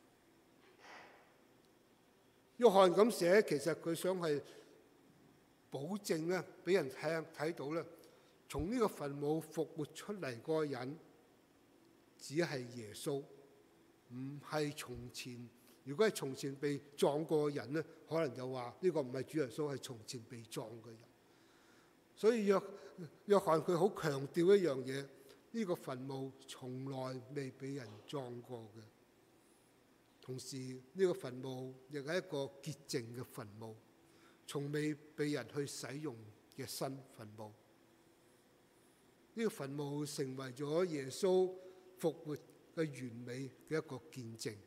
約翰咁寫，其實佢想係保證咧，俾人聽睇到咧，從呢個墳墓復活出嚟嗰個人，只係耶穌，唔係從前。如果係從前被葬過嘅人咧，可能就話呢個唔係主耶穌，係從前被葬嘅人。所以約約翰佢好強調一樣嘢，呢個墳墓從來未俾人葬過嘅。同時呢個墳墓亦係一個潔淨嘅墳墓，從未被人去使用嘅新墳墓。呢個墳墓成為咗耶穌復活嘅完美嘅一個見證。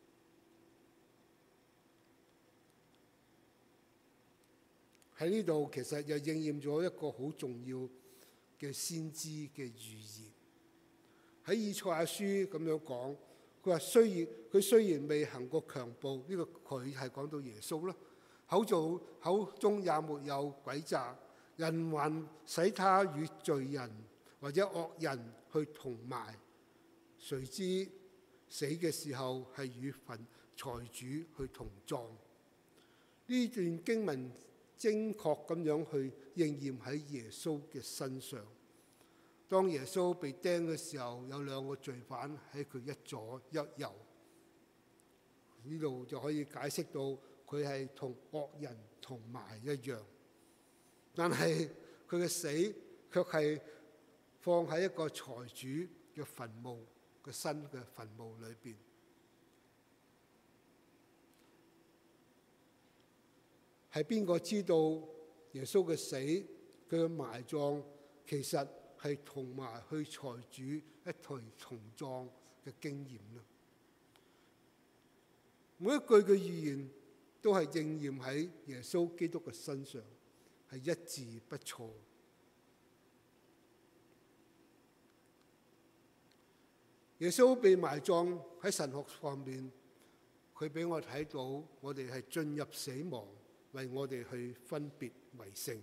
喺呢度其實又應驗咗一個好重要嘅先知嘅預言。喺以賽亞書咁樣講，佢話雖然佢雖然未行過強暴，呢、這個佢係講到耶穌啦，口做口中也沒有詭詐，人還使他與罪人或者惡人去同埋，誰知死嘅時候係與墳財主去同葬。呢段經文精確咁樣去應驗喺耶穌嘅身上。當耶穌被釘嘅時候，有兩個罪犯喺佢一左一右，呢度就可以解釋到佢係同惡人同埋一樣。但係佢嘅死卻係放喺一個財主嘅墳墓嘅新嘅墳墓裏邊。係邊個知道耶穌嘅死，佢嘅埋葬其實係同埋去財主一同同葬嘅經驗呢？每一句嘅預言都係應驗喺耶穌基督嘅身上，係一字不錯。耶穌被埋葬喺神學方面，佢俾我睇到我哋係進入死亡，為我哋去分別為聖。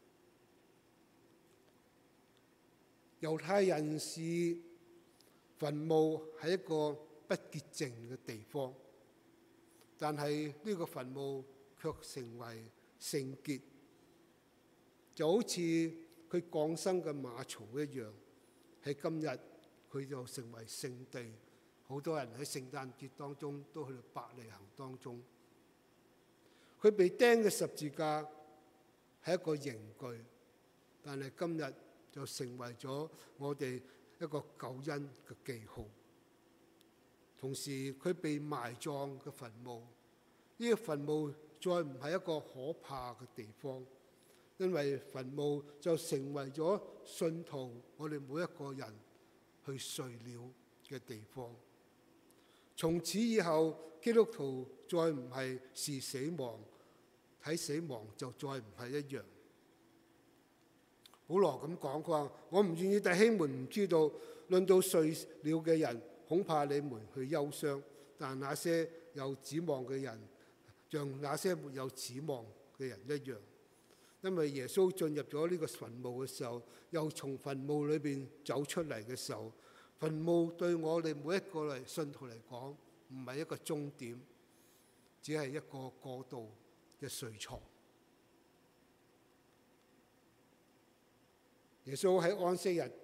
猶太人視墳墓係一個不潔淨嘅地方，但係呢個墳墓卻成為聖潔，就好似佢降生嘅馬槽一樣。喺今日佢就成為聖地， 好多人喺聖誕節當中都去到伯利恆當中。佢被釘嘅十字架係一個刑具，但係今日就成為咗我哋一個救恩嘅記號。同時佢被埋葬嘅墳墓，呢個墳墓再唔係一個可怕嘅地方，因為墳墓就成為咗信徒我哋每一個人去睡了嘅地方。從此以後，基督徒再唔係視死亡，睇死亡就再唔係一樣。保羅咁講，佢話：我唔願意弟兄們唔知道，論到睡了嘅人，恐怕你們去憂傷；但那些有指望嘅人，像那些沒有指望嘅人一樣。因為耶穌進入咗呢個墳墓嘅時候，又從墳墓裏邊走出嚟嘅時候，墳墓對我哋每一個嚟信徒嚟講，唔係一個終點，只係一個過渡嘅睡床。耶穌喺安息日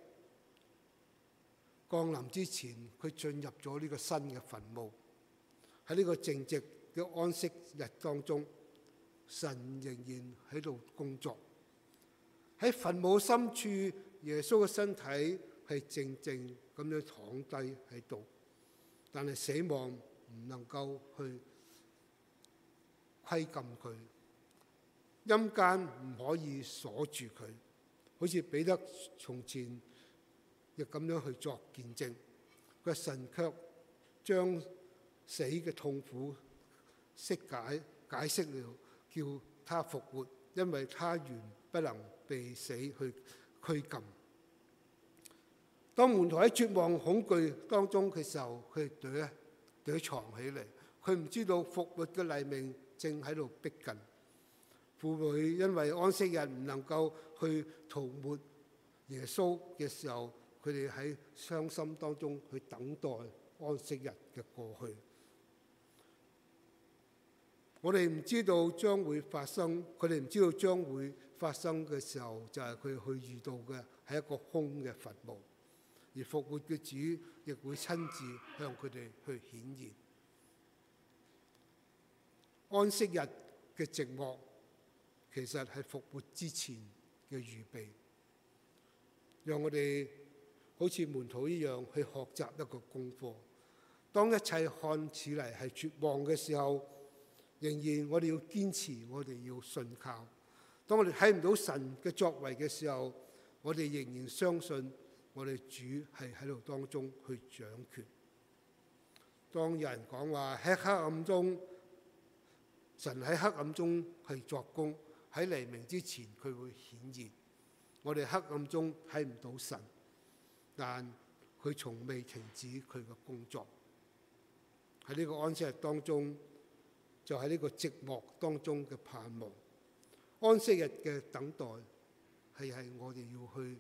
降臨之前，佢進入咗呢個新嘅墳墓。喺呢個正直嘅安息日當中，神仍然喺度工作。喺墳墓深處，耶穌嘅身體係靜靜咁樣躺低喺度，但係死亡唔能夠去拘禁佢，陰間唔可以鎖住佢，好似彼得從前亦咁樣去作見證。個神卻將死嘅痛苦釋解解釋了，叫他復活，因為他原不能被死去拘禁。當門徒喺絕望恐懼當中嘅時候，佢哋躲藏起嚟，佢唔知道復活嘅黎明正喺度逼近。父母因為安息日唔能夠去塗抹耶穌嘅時候，佢哋喺傷心當中去等待安息日嘅過去。我哋唔知道將會發生，佢哋唔知道將會發生嘅時候，就係佢去遇到嘅係一個空嘅墳墓，而復活嘅主亦會親自向佢哋去顯現。安息日嘅寂寞，其實係復活之前嘅預備，讓我哋好似門徒一樣去學習一個功課。當一切看似嚟係絕望嘅時候，仍然我哋要堅持，我哋要信靠。當我哋睇唔到神嘅作為嘅時候，我哋仍然相信我哋主係喺度當中去掌權。當有人講話喺黑暗中，神喺黑暗中係作工，喺黎明之前佢會顯現。我哋黑暗中睇唔到神，但佢從未停止佢嘅工作。喺呢個安息日當中，就喺呢個寂寞當中嘅盼望。安息日嘅等待係係我哋要去，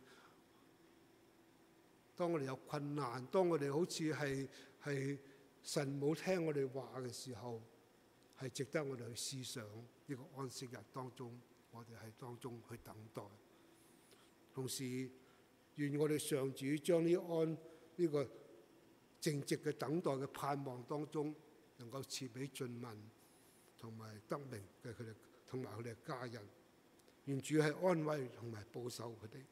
當我哋有困難，當我哋好似係係神冇聽我哋話嘅時候，係值得我哋去思想呢個安息日當中，我哋喺當中去等待。同時，願我哋上主將呢安呢個正直嘅等待嘅盼望當中，能夠賜俾俊民同埋得名嘅佢哋，同埋佢哋嘅家人。願主係安慰同埋保守佢哋。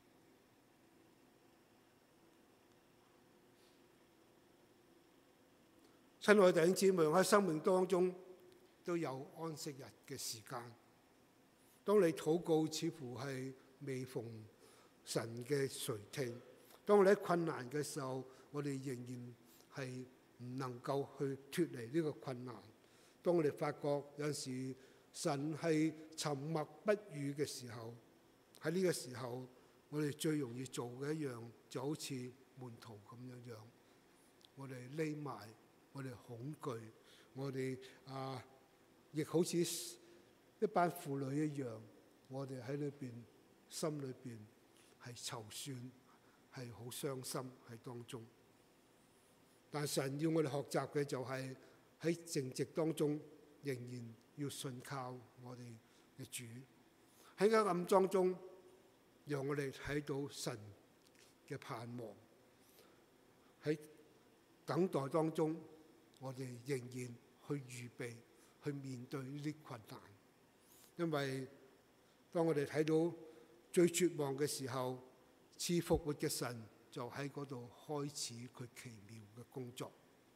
親愛弟兄姊妹，喺生命當中都有安息日嘅時間。當你禱告似乎係未逢神嘅垂聽，當我哋喺困難嘅時候，我哋仍然係唔能夠去脫離呢個困難。當我哋發覺有陣時神係沉默不語嘅時候，喺呢個時候，我哋最容易做嘅一樣，就好似門徒咁樣樣，我哋匿埋，我哋恐懼，我哋啊，亦好似一班婦女一樣，我哋喺裏邊心裏邊係籌算，係好傷心喺當中。但神要我哋學習嘅就係喺靜寂當中，仍然要信靠我哋嘅主。喺黑暗當中，讓我哋睇到神嘅盼望。喺等待當中，我哋仍然去預備去面對呢啲困難，因為當我哋睇到最絕望嘅時候，賜復活嘅神就喺嗰度開始佢奇妙嘅工作。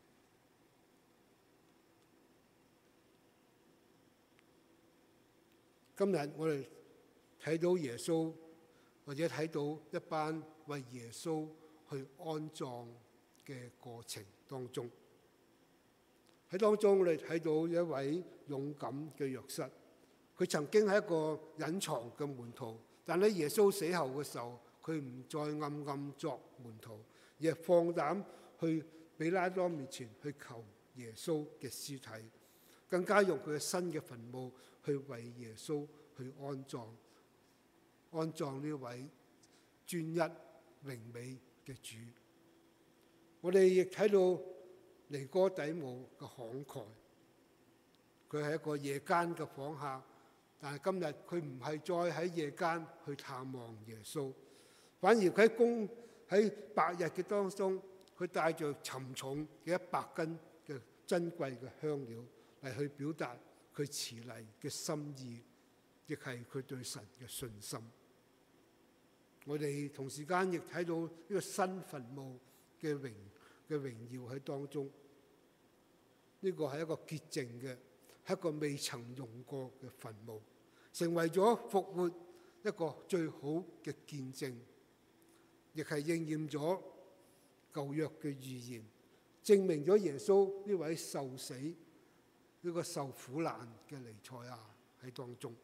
今日我哋睇到耶穌，或者睇到一班為耶穌去安葬嘅過程當中，喺當中我哋睇到一位勇敢嘅約瑟，佢曾經係一個隱藏嘅門徒，但喺耶穌死後嘅時候，佢唔再暗暗作門徒，而係放膽去彼拉多面前去求耶穌嘅屍體，更加用佢嘅新嘅墳墓去為耶穌去安葬，安葬呢位專一榮美嘅主。我哋亦睇到尼哥底母嘅慷慨，佢係一個夜間嘅訪客，但係今日佢唔係再喺夜間去探望耶穌，反而佢喺公喺白日嘅當中，佢帶着沉重嘅一百斤嘅珍貴嘅香料嚟去表達佢慈麗嘅心意，亦係佢對神嘅信心。我哋同時間亦睇到呢個新墳墓嘅榮嘅榮耀喺當中，呢個係一個潔淨嘅，係一個未曾用過嘅墳墓，成為咗復活一個最好嘅見證，亦係應驗咗舊約嘅預言，證明咗耶穌呢位受死呢個受苦難嘅彌賽亞喺當中。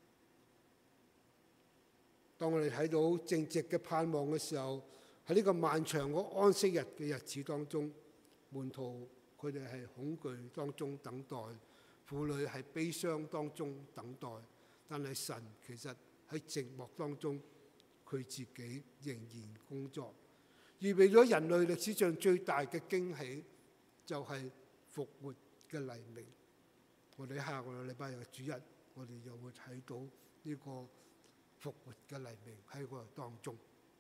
當我哋睇到正直嘅盼望嘅時候，喺呢個漫長嘅安息日嘅日子當中，門徒佢哋係恐懼當中等待，婦女係悲傷當中等待，但係神其實喺寂寞當中，佢自己仍然工作，預備咗人類歷史上最大嘅驚喜，就係復活嘅黎明。我哋下個禮拜日嘅主日，我哋又會睇到呢個復活嘅黎明喺我哋當中。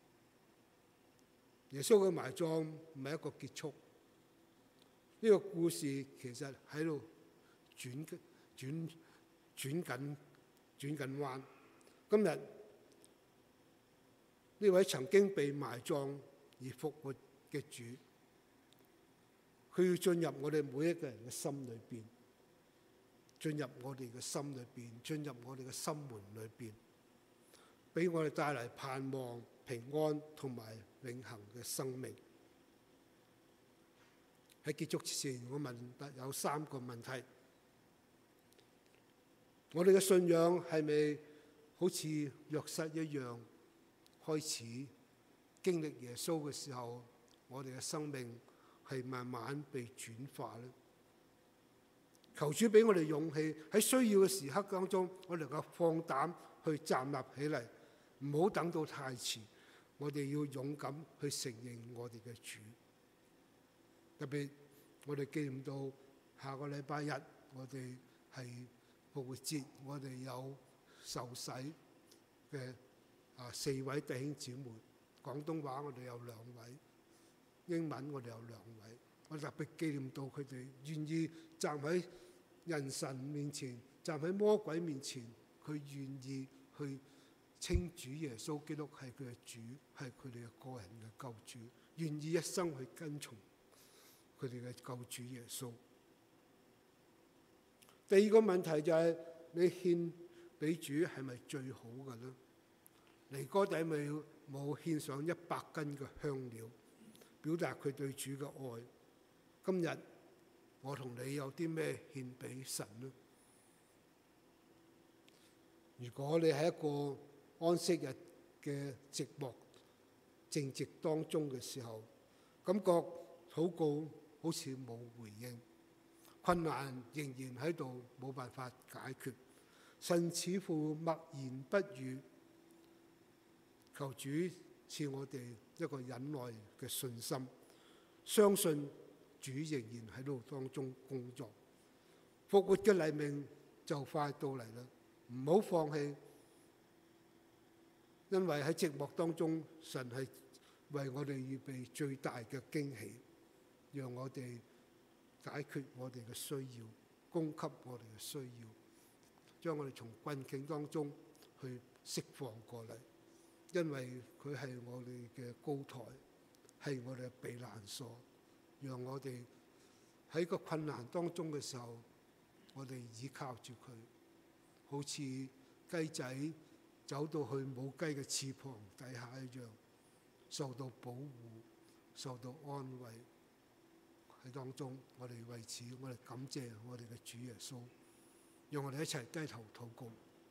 耶穌嘅埋葬唔係一個結束，呢個故事其實喺度轉轉轉緊轉緊彎。今日呢位曾經被埋葬而復活嘅主，佢要進入我哋每一個人嘅心裏邊，進入我哋嘅心裏邊，進入我哋嘅心門裏邊，俾我哋帶嚟盼望、平安同埋永恆嘅生命。喺結束之前，我問有三個問題：我哋嘅信仰係咪好似約瑟一樣，開始經歷耶穌嘅時候，我哋嘅生命係慢慢被轉化呢？求主俾我哋勇氣，喺需要嘅時刻當中，我哋能夠放膽去站立起嚟，唔好等到太遲。我哋要勇敢去承認我哋嘅主。特別我哋紀念到下個禮拜日，我哋係復活節，我哋有受洗嘅啊四位弟兄姊妹。廣東話我哋有兩位，英文我哋有兩位。我特別紀念到佢哋願意站喺人神面前，站喺魔鬼面前，佢願意去稱主耶穌基督係佢嘅主，係佢哋嘅個人嘅救主，願意一生去跟從佢哋嘅救主耶穌。第二個問題就係、是、你獻俾主係咪最好嘅呢？尼哥底母冇獻上一百斤嘅香料，表達佢對主嘅愛。今日我同你有啲咩獻俾神呢？如果你喺一個安息日嘅寂寞靜寂當中嘅時候，感覺禱告好似冇回應，困難仍然喺度冇辦法解決，神似乎默言不語。求主賜我哋一個忍耐嘅信心，相信主仍然喺度當中工作。復活嘅黎明就快到嚟啦，唔好放棄，因為喺寂寞當中，神係為我哋預備最大嘅驚喜。 讓我哋解決我哋嘅需要，供給我哋嘅需要，將我哋從困境當中去釋放過嚟。因為佢係我哋嘅高台，係我哋嘅避難所，讓我哋喺個困難當中嘅時候，我哋依靠住佢，好似雞仔走到去母雞嘅翅膀底下一樣，受到保護，受到安慰。喺當中，我哋為此，我哋感謝我哋嘅主耶穌，讓我哋一齊低頭禱告。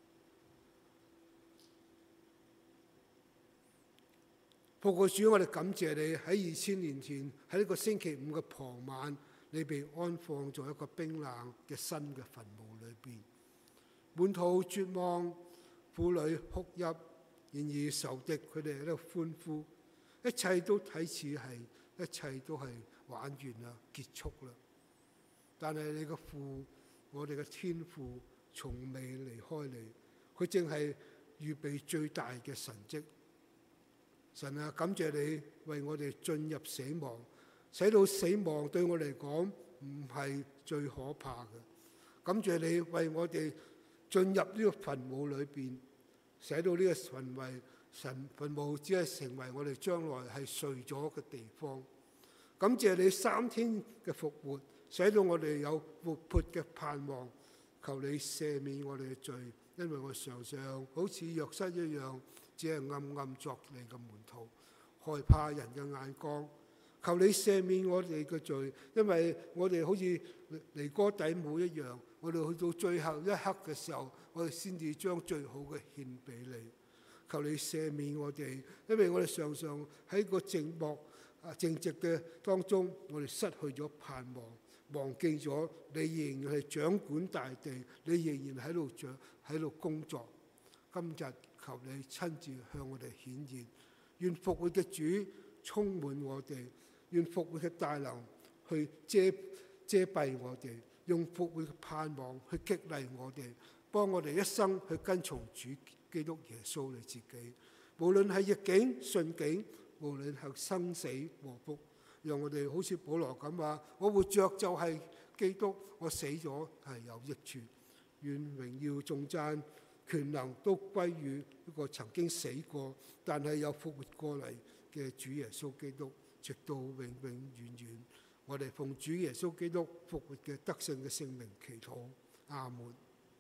報告主，我哋感謝你喺二千年前喺呢個星期五嘅傍晚，你被安放在一個冰冷嘅新嘅墳墓裏邊，滿肚絕望，婦女哭泣，然而仇敵佢哋喺度歡呼，一切都睇似係，一切都係玩完啦，結束啦。但係你嘅父，我哋嘅天父，從未離開你，佢正係預備最大嘅神蹟。神啊，感謝你為我哋進入死亡，使到死亡對我嚟講唔係最可怕嘅。感謝你為我哋進入呢個墳墓裏邊，使到呢個墳為神墳墓只係成為我哋將來係睡咗嘅地方。感謝你三天嘅復活，使到我哋有活潑嘅盼望。求你赦免我哋嘅罪，因為我常常好似約瑟一樣，只係暗暗作你嘅門徒，害怕人嘅眼光。求你赦免我哋嘅罪，因為我哋好似尼哥底母一樣，我哋去到最後一刻嘅時候，我哋先至將最好嘅獻俾你。求你赦免我哋，因為我哋常常喺個靜默啊正直嘅當中，我哋失去咗盼望，忘記咗你仍然係掌管大地，你仍然喺度掌喺度工作。今日求你親自向我哋顯現，願復活嘅主充滿我哋，願復活嘅大能去遮遮蔽我哋，用復活嘅盼望去激勵我哋，幫我哋一生去跟從主基督耶穌你自己。無論係逆境順境，無論係生死禍福，讓我哋好似保羅咁話：我活着就係基督，我死咗係有益處。願榮耀頌讚權能都歸於一個曾經死過但係又復活過嚟嘅主耶穌基督，直到永永遠遠。我哋奉主耶穌基督復活嘅得勝嘅聖名祈禱，阿門。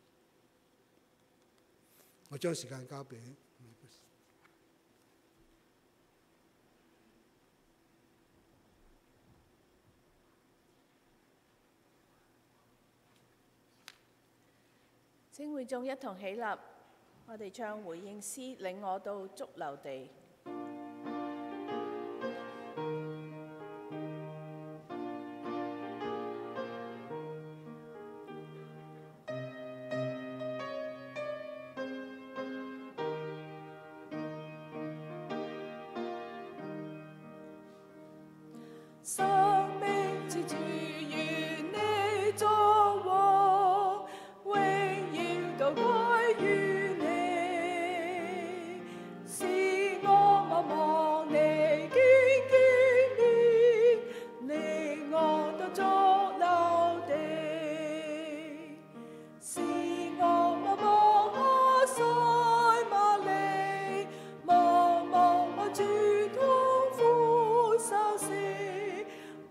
我將時間交俾請會眾一同起立，我哋唱回應詩，領我到髑髏地。 生命之主，願你作王，榮耀都歸於你，使我望望你見見你，令我到髑髏地，使我望望阿塞馬利，望望我主痛苦受死。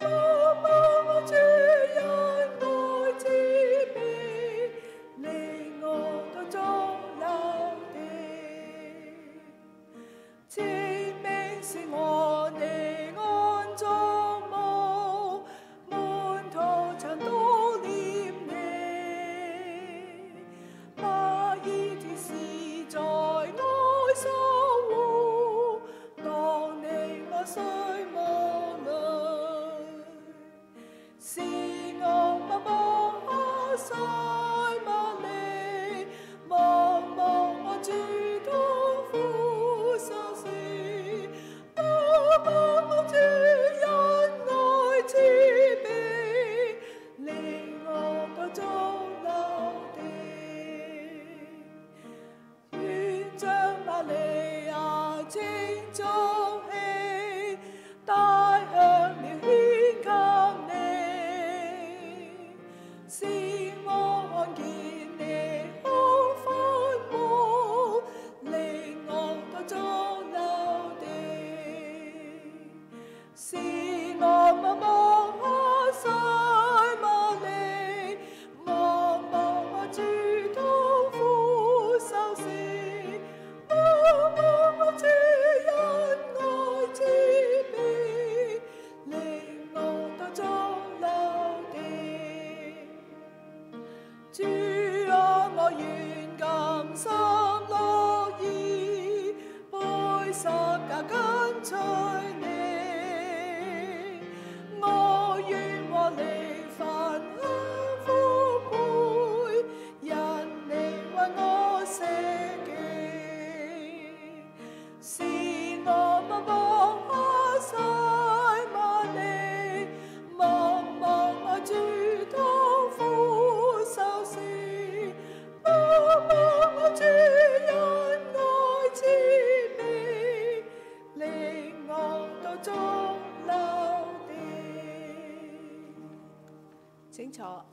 是我看見你好歡呼，令我到中流地，是我默默下世萬里，默默我主痛苦受死，默默我主恩愛之美，令我到中流地。主啊，我願甘心樂意背十架跟隨你，我願和你分享苦杯，因你為我捨己，是我默默下世萬里，默默我主痛苦受死，默默我主恩愛之美，令我到中流地。請坐。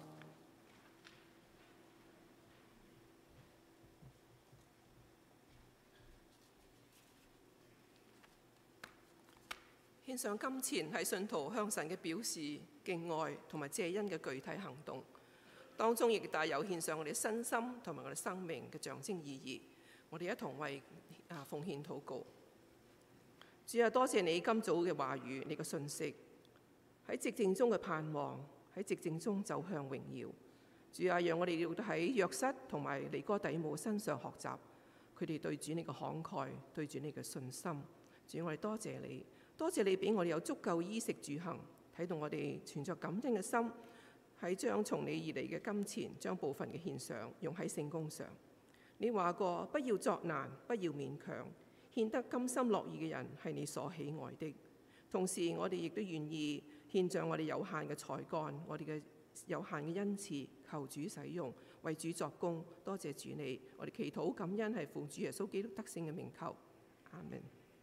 獻上金錢係信徒向神嘅表示敬愛同埋謝恩嘅具體行動，當中亦帶有獻上我哋身心同埋我哋生命嘅象徵意義。我哋一同為啊奉獻禱告。主啊，多謝你今早嘅話語，你嘅信息喺寂靜中嘅盼望，喺寂靜中走向榮耀。主啊，讓我哋要喺約瑟同埋尼哥底母身上學習，佢哋對主你嘅慷慨，對主你嘅信心。主，我哋多謝你。多謝你俾我哋有足夠衣食住行，睇到我哋存着感恩嘅心，係將從你而嚟嘅金錢，將部分嘅獻上，用喺聖工上。你話過，不要作難，不要勉強，獻得甘心樂意嘅人係你所喜愛的。同時，我哋亦都願意獻上我哋有限嘅才幹，我哋嘅有限嘅恩賜，求主使用，為主作工。多謝主你，我哋祈禱感恩係奉主耶穌基督得勝嘅名求，阿門。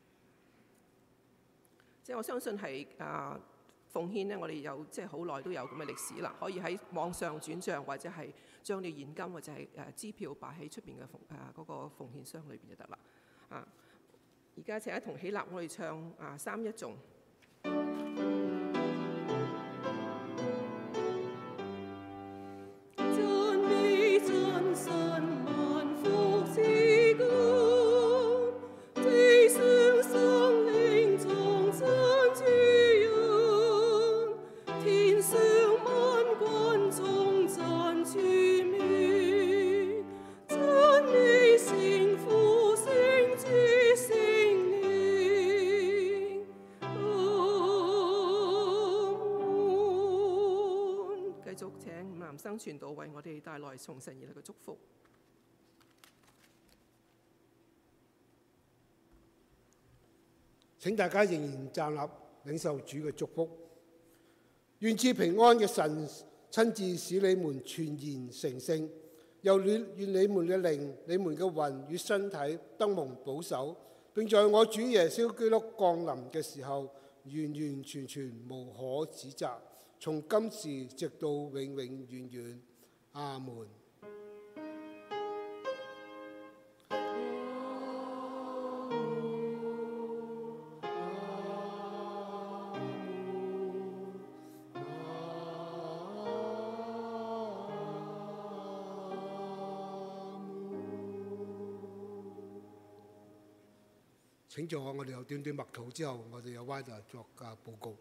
即係我相信係啊奉獻咧，我哋有即係好耐都有咁嘅歷史啦。可以喺網上轉帳，或者係將你現金或者係誒支票擺喺出邊嘅奉誒嗰個奉獻箱裏邊就得啦。啊，而家請一同起立，我哋唱啊三一頌。 真美真神萬福之歌，地上生靈眾生主恩，天上萬軍眾讚主名，真美聖父聖子聖靈，阿門。 繼續請吳南生傳道為我哋帶來從神而來嘅祝福。 請大家仍然站立，領受主嘅祝福。願賜平安嘅神親自使你們全然成聖，又願願你們嘅靈、你們嘅魂與身體得蒙保守，並在我主耶穌基督降臨嘅時候，完完全全無可指責，從今時直到永永遠遠。阿門。請坐，我哋有短短默禱之後，我哋有 Writer 作嘅報告。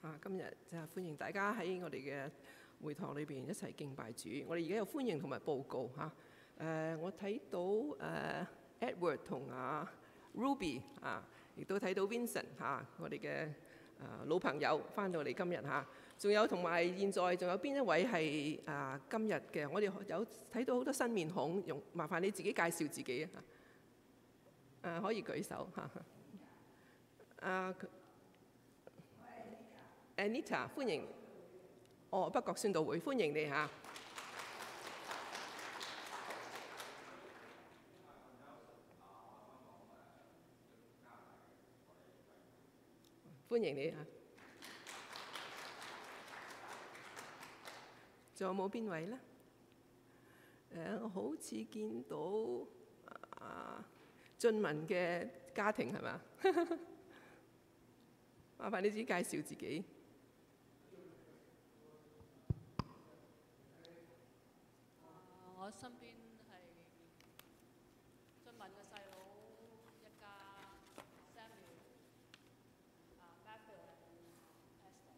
啊，今日就係歡迎大家喺我哋嘅會堂裏邊一齊敬拜主。我哋而家有歡迎同埋報告嚇。誒、啊，我睇到誒、啊、Edward 同阿 Ruby 啊，亦都睇到 Vincent 嚇、啊，我哋嘅誒老朋友翻到嚟今日嚇。仲、啊、有同埋現在仲有邊一位係誒、啊、今日嘅？我哋有睇到好多新面孔，用麻煩你自己介紹自己啊。誒、啊，可以舉手嚇。啊。Anita， 歡迎。哦，北角宣道會歡迎你嚇。歡迎你嚇。仲有冇邊位咧？誒，我好似見到啊，俊文嘅家庭係嘛？麻煩你自己介紹自己。 我身邊係俊文嘅細佬一家 Samuel、啊 Matthew、Esther，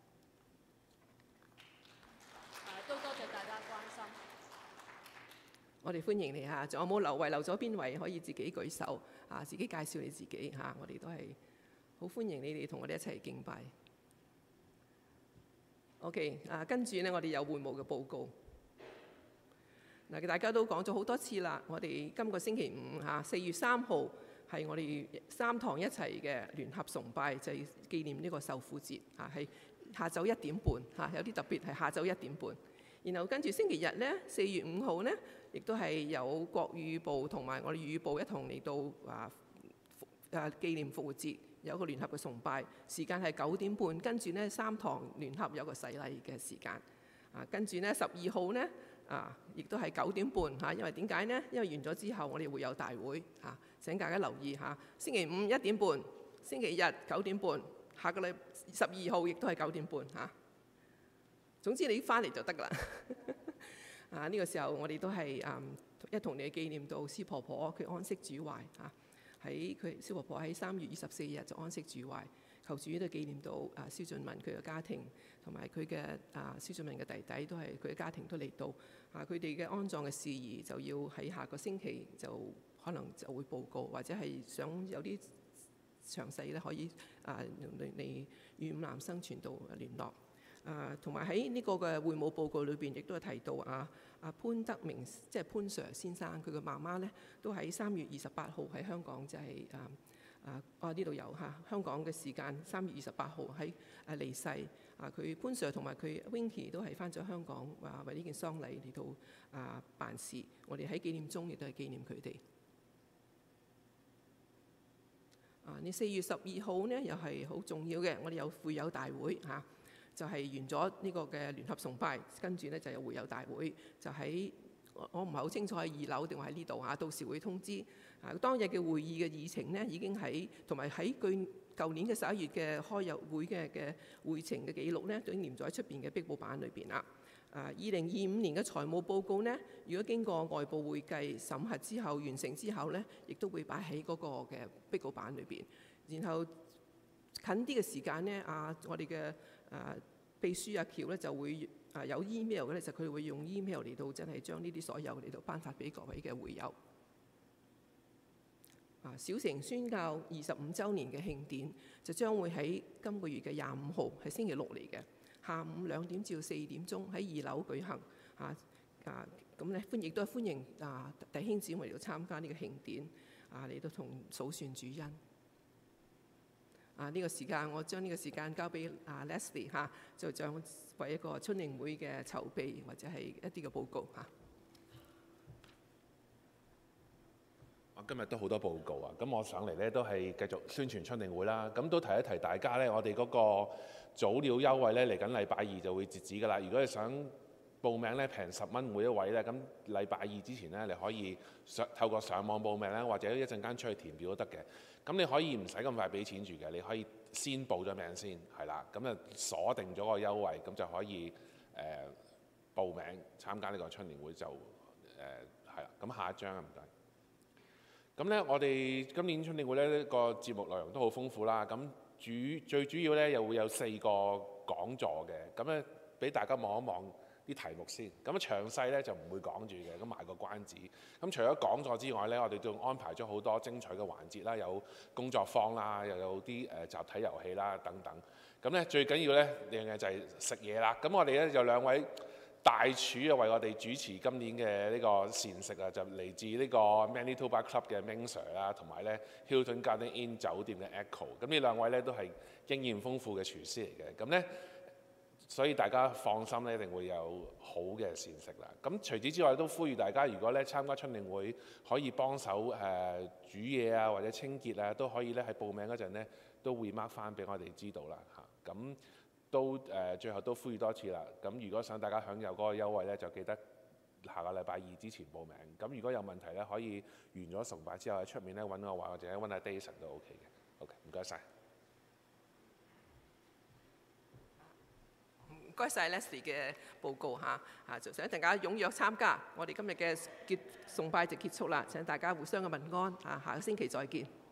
啊都多謝大家關心。 我哋歡迎你嚇，仲有冇留遺留咗邊位可以自己舉手啊？自己介紹你自己嚇，我哋都係好歡迎你哋同我哋一齊敬拜。OK， 啊跟住咧，我哋有會務嘅報告。嗱，大家都講咗好多次啦。我哋今個星期五嚇，四月三號係我哋三堂一齊嘅聯合崇拜，就係紀念呢個受苦節嚇，係下晝一點半嚇，有啲特別係下晝一點半。然後跟住星期日咧，四月五號咧，亦都係有國語部同埋我哋粵語部一同嚟到啊誒紀念復活節，有一個聯合嘅崇拜，時間係九點半。跟住咧三堂聯合有個洗禮嘅時間啊，跟住咧十二號咧。啊，亦都係九點半嚇，因為點解呢？因為完咗之後，我哋會有大會嚇，請大家留意嚇。星期五一點半，星期日九點半，下個禮十二號亦都係九點半嚇。總之你翻嚟就得㗎啦。啊，呢、這個時候我哋都係啊、嗯、一同你紀念到施婆婆佢安息主懷嚇，喺佢施婆婆喺三月二十四日就安息主懷。求主都紀念到啊，蕭俊文佢嘅家庭，同埋佢嘅啊，蕭俊文嘅弟弟都係佢嘅家庭都嚟到啊，佢哋嘅安葬嘅事宜就要喺下個星期就可能就會報告，或者係想有啲詳細咧可以啊嚟嚟與五南生傳道聯絡啊，同埋喺呢個嘅會務報告裏邊亦都係提到啊啊潘德明即係潘 Sir 先生佢嘅媽媽咧都喺三月二十八號喺香港就係、是、啊。啊！啊呢度有嚇，香港嘅時間三月二十八號喺誒離世啊！佢潘 Sir 同埋佢 Winky 都係翻咗香港，話為呢件喪禮嚟到啊辦事。我哋喺紀念中亦都係紀念佢哋。啊！你四月十二號呢又係好重要嘅，我哋有會友大會嚇、啊，就係、是、完咗呢個嘅聯合崇拜，跟住咧就有會友大會，就喺我唔係好清楚喺二樓定話喺呢度嚇，到時會通知。啊，當日嘅會議嘅議程呢，已經喺同埋喺據舊年嘅十一月嘅開友會嘅嘅會程嘅記錄呢，都已經黏咗喺出邊嘅壁報板裏邊啦。啊，二零二五年嘅財務報告呢，如果經過外部會計審核之後完成之後呢，亦都會擺喺嗰個嘅壁報板裏邊。然後近啲嘅時間呢，啊，我哋嘅啊秘書阿喬呢就會啊有 email 嘅咧，就佢哋會用 email 嚟到真係將呢啲所有嚟到頒發俾各位嘅會友。啊，小城宣教二十五週年嘅慶典就將會喺今個月嘅廿五號，係星期六嚟嘅，下午兩點至到四點鐘喺二樓舉行。啊啊，咁咧歡亦都係歡迎啊弟兄姊妹嚟到參加呢個慶典，啊嚟到同數算主恩。啊呢、這個時間我將呢個時間交俾啊 Leslie 嚇、啊，就將為一個春靈會嘅籌備或者係一啲嘅報告嚇。啊我今日都好多報告啊！咁我上嚟咧都係繼續宣傳春靈會啦。咁都提一提大家咧，我哋嗰個早鳥優惠咧嚟緊禮拜二就會截止㗎啦。如果你想報名咧平十蚊每一位咧，咁禮拜二之前咧你可以上透過上網報名咧，或者一陣間出去填表都得嘅。咁你可以唔使咁快俾錢住嘅，你可以先報咗名先，係啦。咁就鎖定咗個優惠，咁就可以誒、呃、報名參加呢個春靈會就誒係啦。咁、呃、下一張啊，唔該。咁咧，我哋今年春靈會咧個節目內容都好豐富啦。咁主最主要咧又會有四個講座嘅，咁咧俾大家望一望啲題目先。咁詳細咧就唔會講住嘅，咁賣個關子。咁除咗講座之外咧，我哋仲安排咗好多精彩嘅環節啦，有工作坊啦，又有啲誒集體遊戲啦等等。咁咧最緊要咧樣嘢就係食嘢啦。咁我哋咧有兩位大廚啊，為我哋主持今年嘅呢個膳食啊，就嚟自呢個 Manitoba Club 嘅 Ming Sir 啦，同埋咧 Hilton Garden Inn 酒店嘅 Echo。咁呢兩位咧都係經驗豐富嘅廚師嚟嘅。咁咧，所以大家放心咧，一定會有好嘅膳食啦。咁除此之外，都呼籲大家，如果咧參加春令會，可以幫手誒、呃、煮嘢啊，或者清潔啊，都可以咧喺報名嗰陣咧都會 mark 翻俾我哋知道啦嚇。咁都誒、呃、最後都呼籲多次啦。咁如果想大家享有嗰個優惠咧，就記得下個禮拜二之前報名。咁如果有問題咧，可以完咗崇拜之後喺出面咧揾我，或者揾阿 Dason 都 OK 嘅。OK， 唔該晒。 唔該晒 Leslie 嘅報告嚇嚇，就想大家踴躍參加。我哋今日嘅結崇拜就結束啦。請大家互相嘅問安嚇，下個星期再見。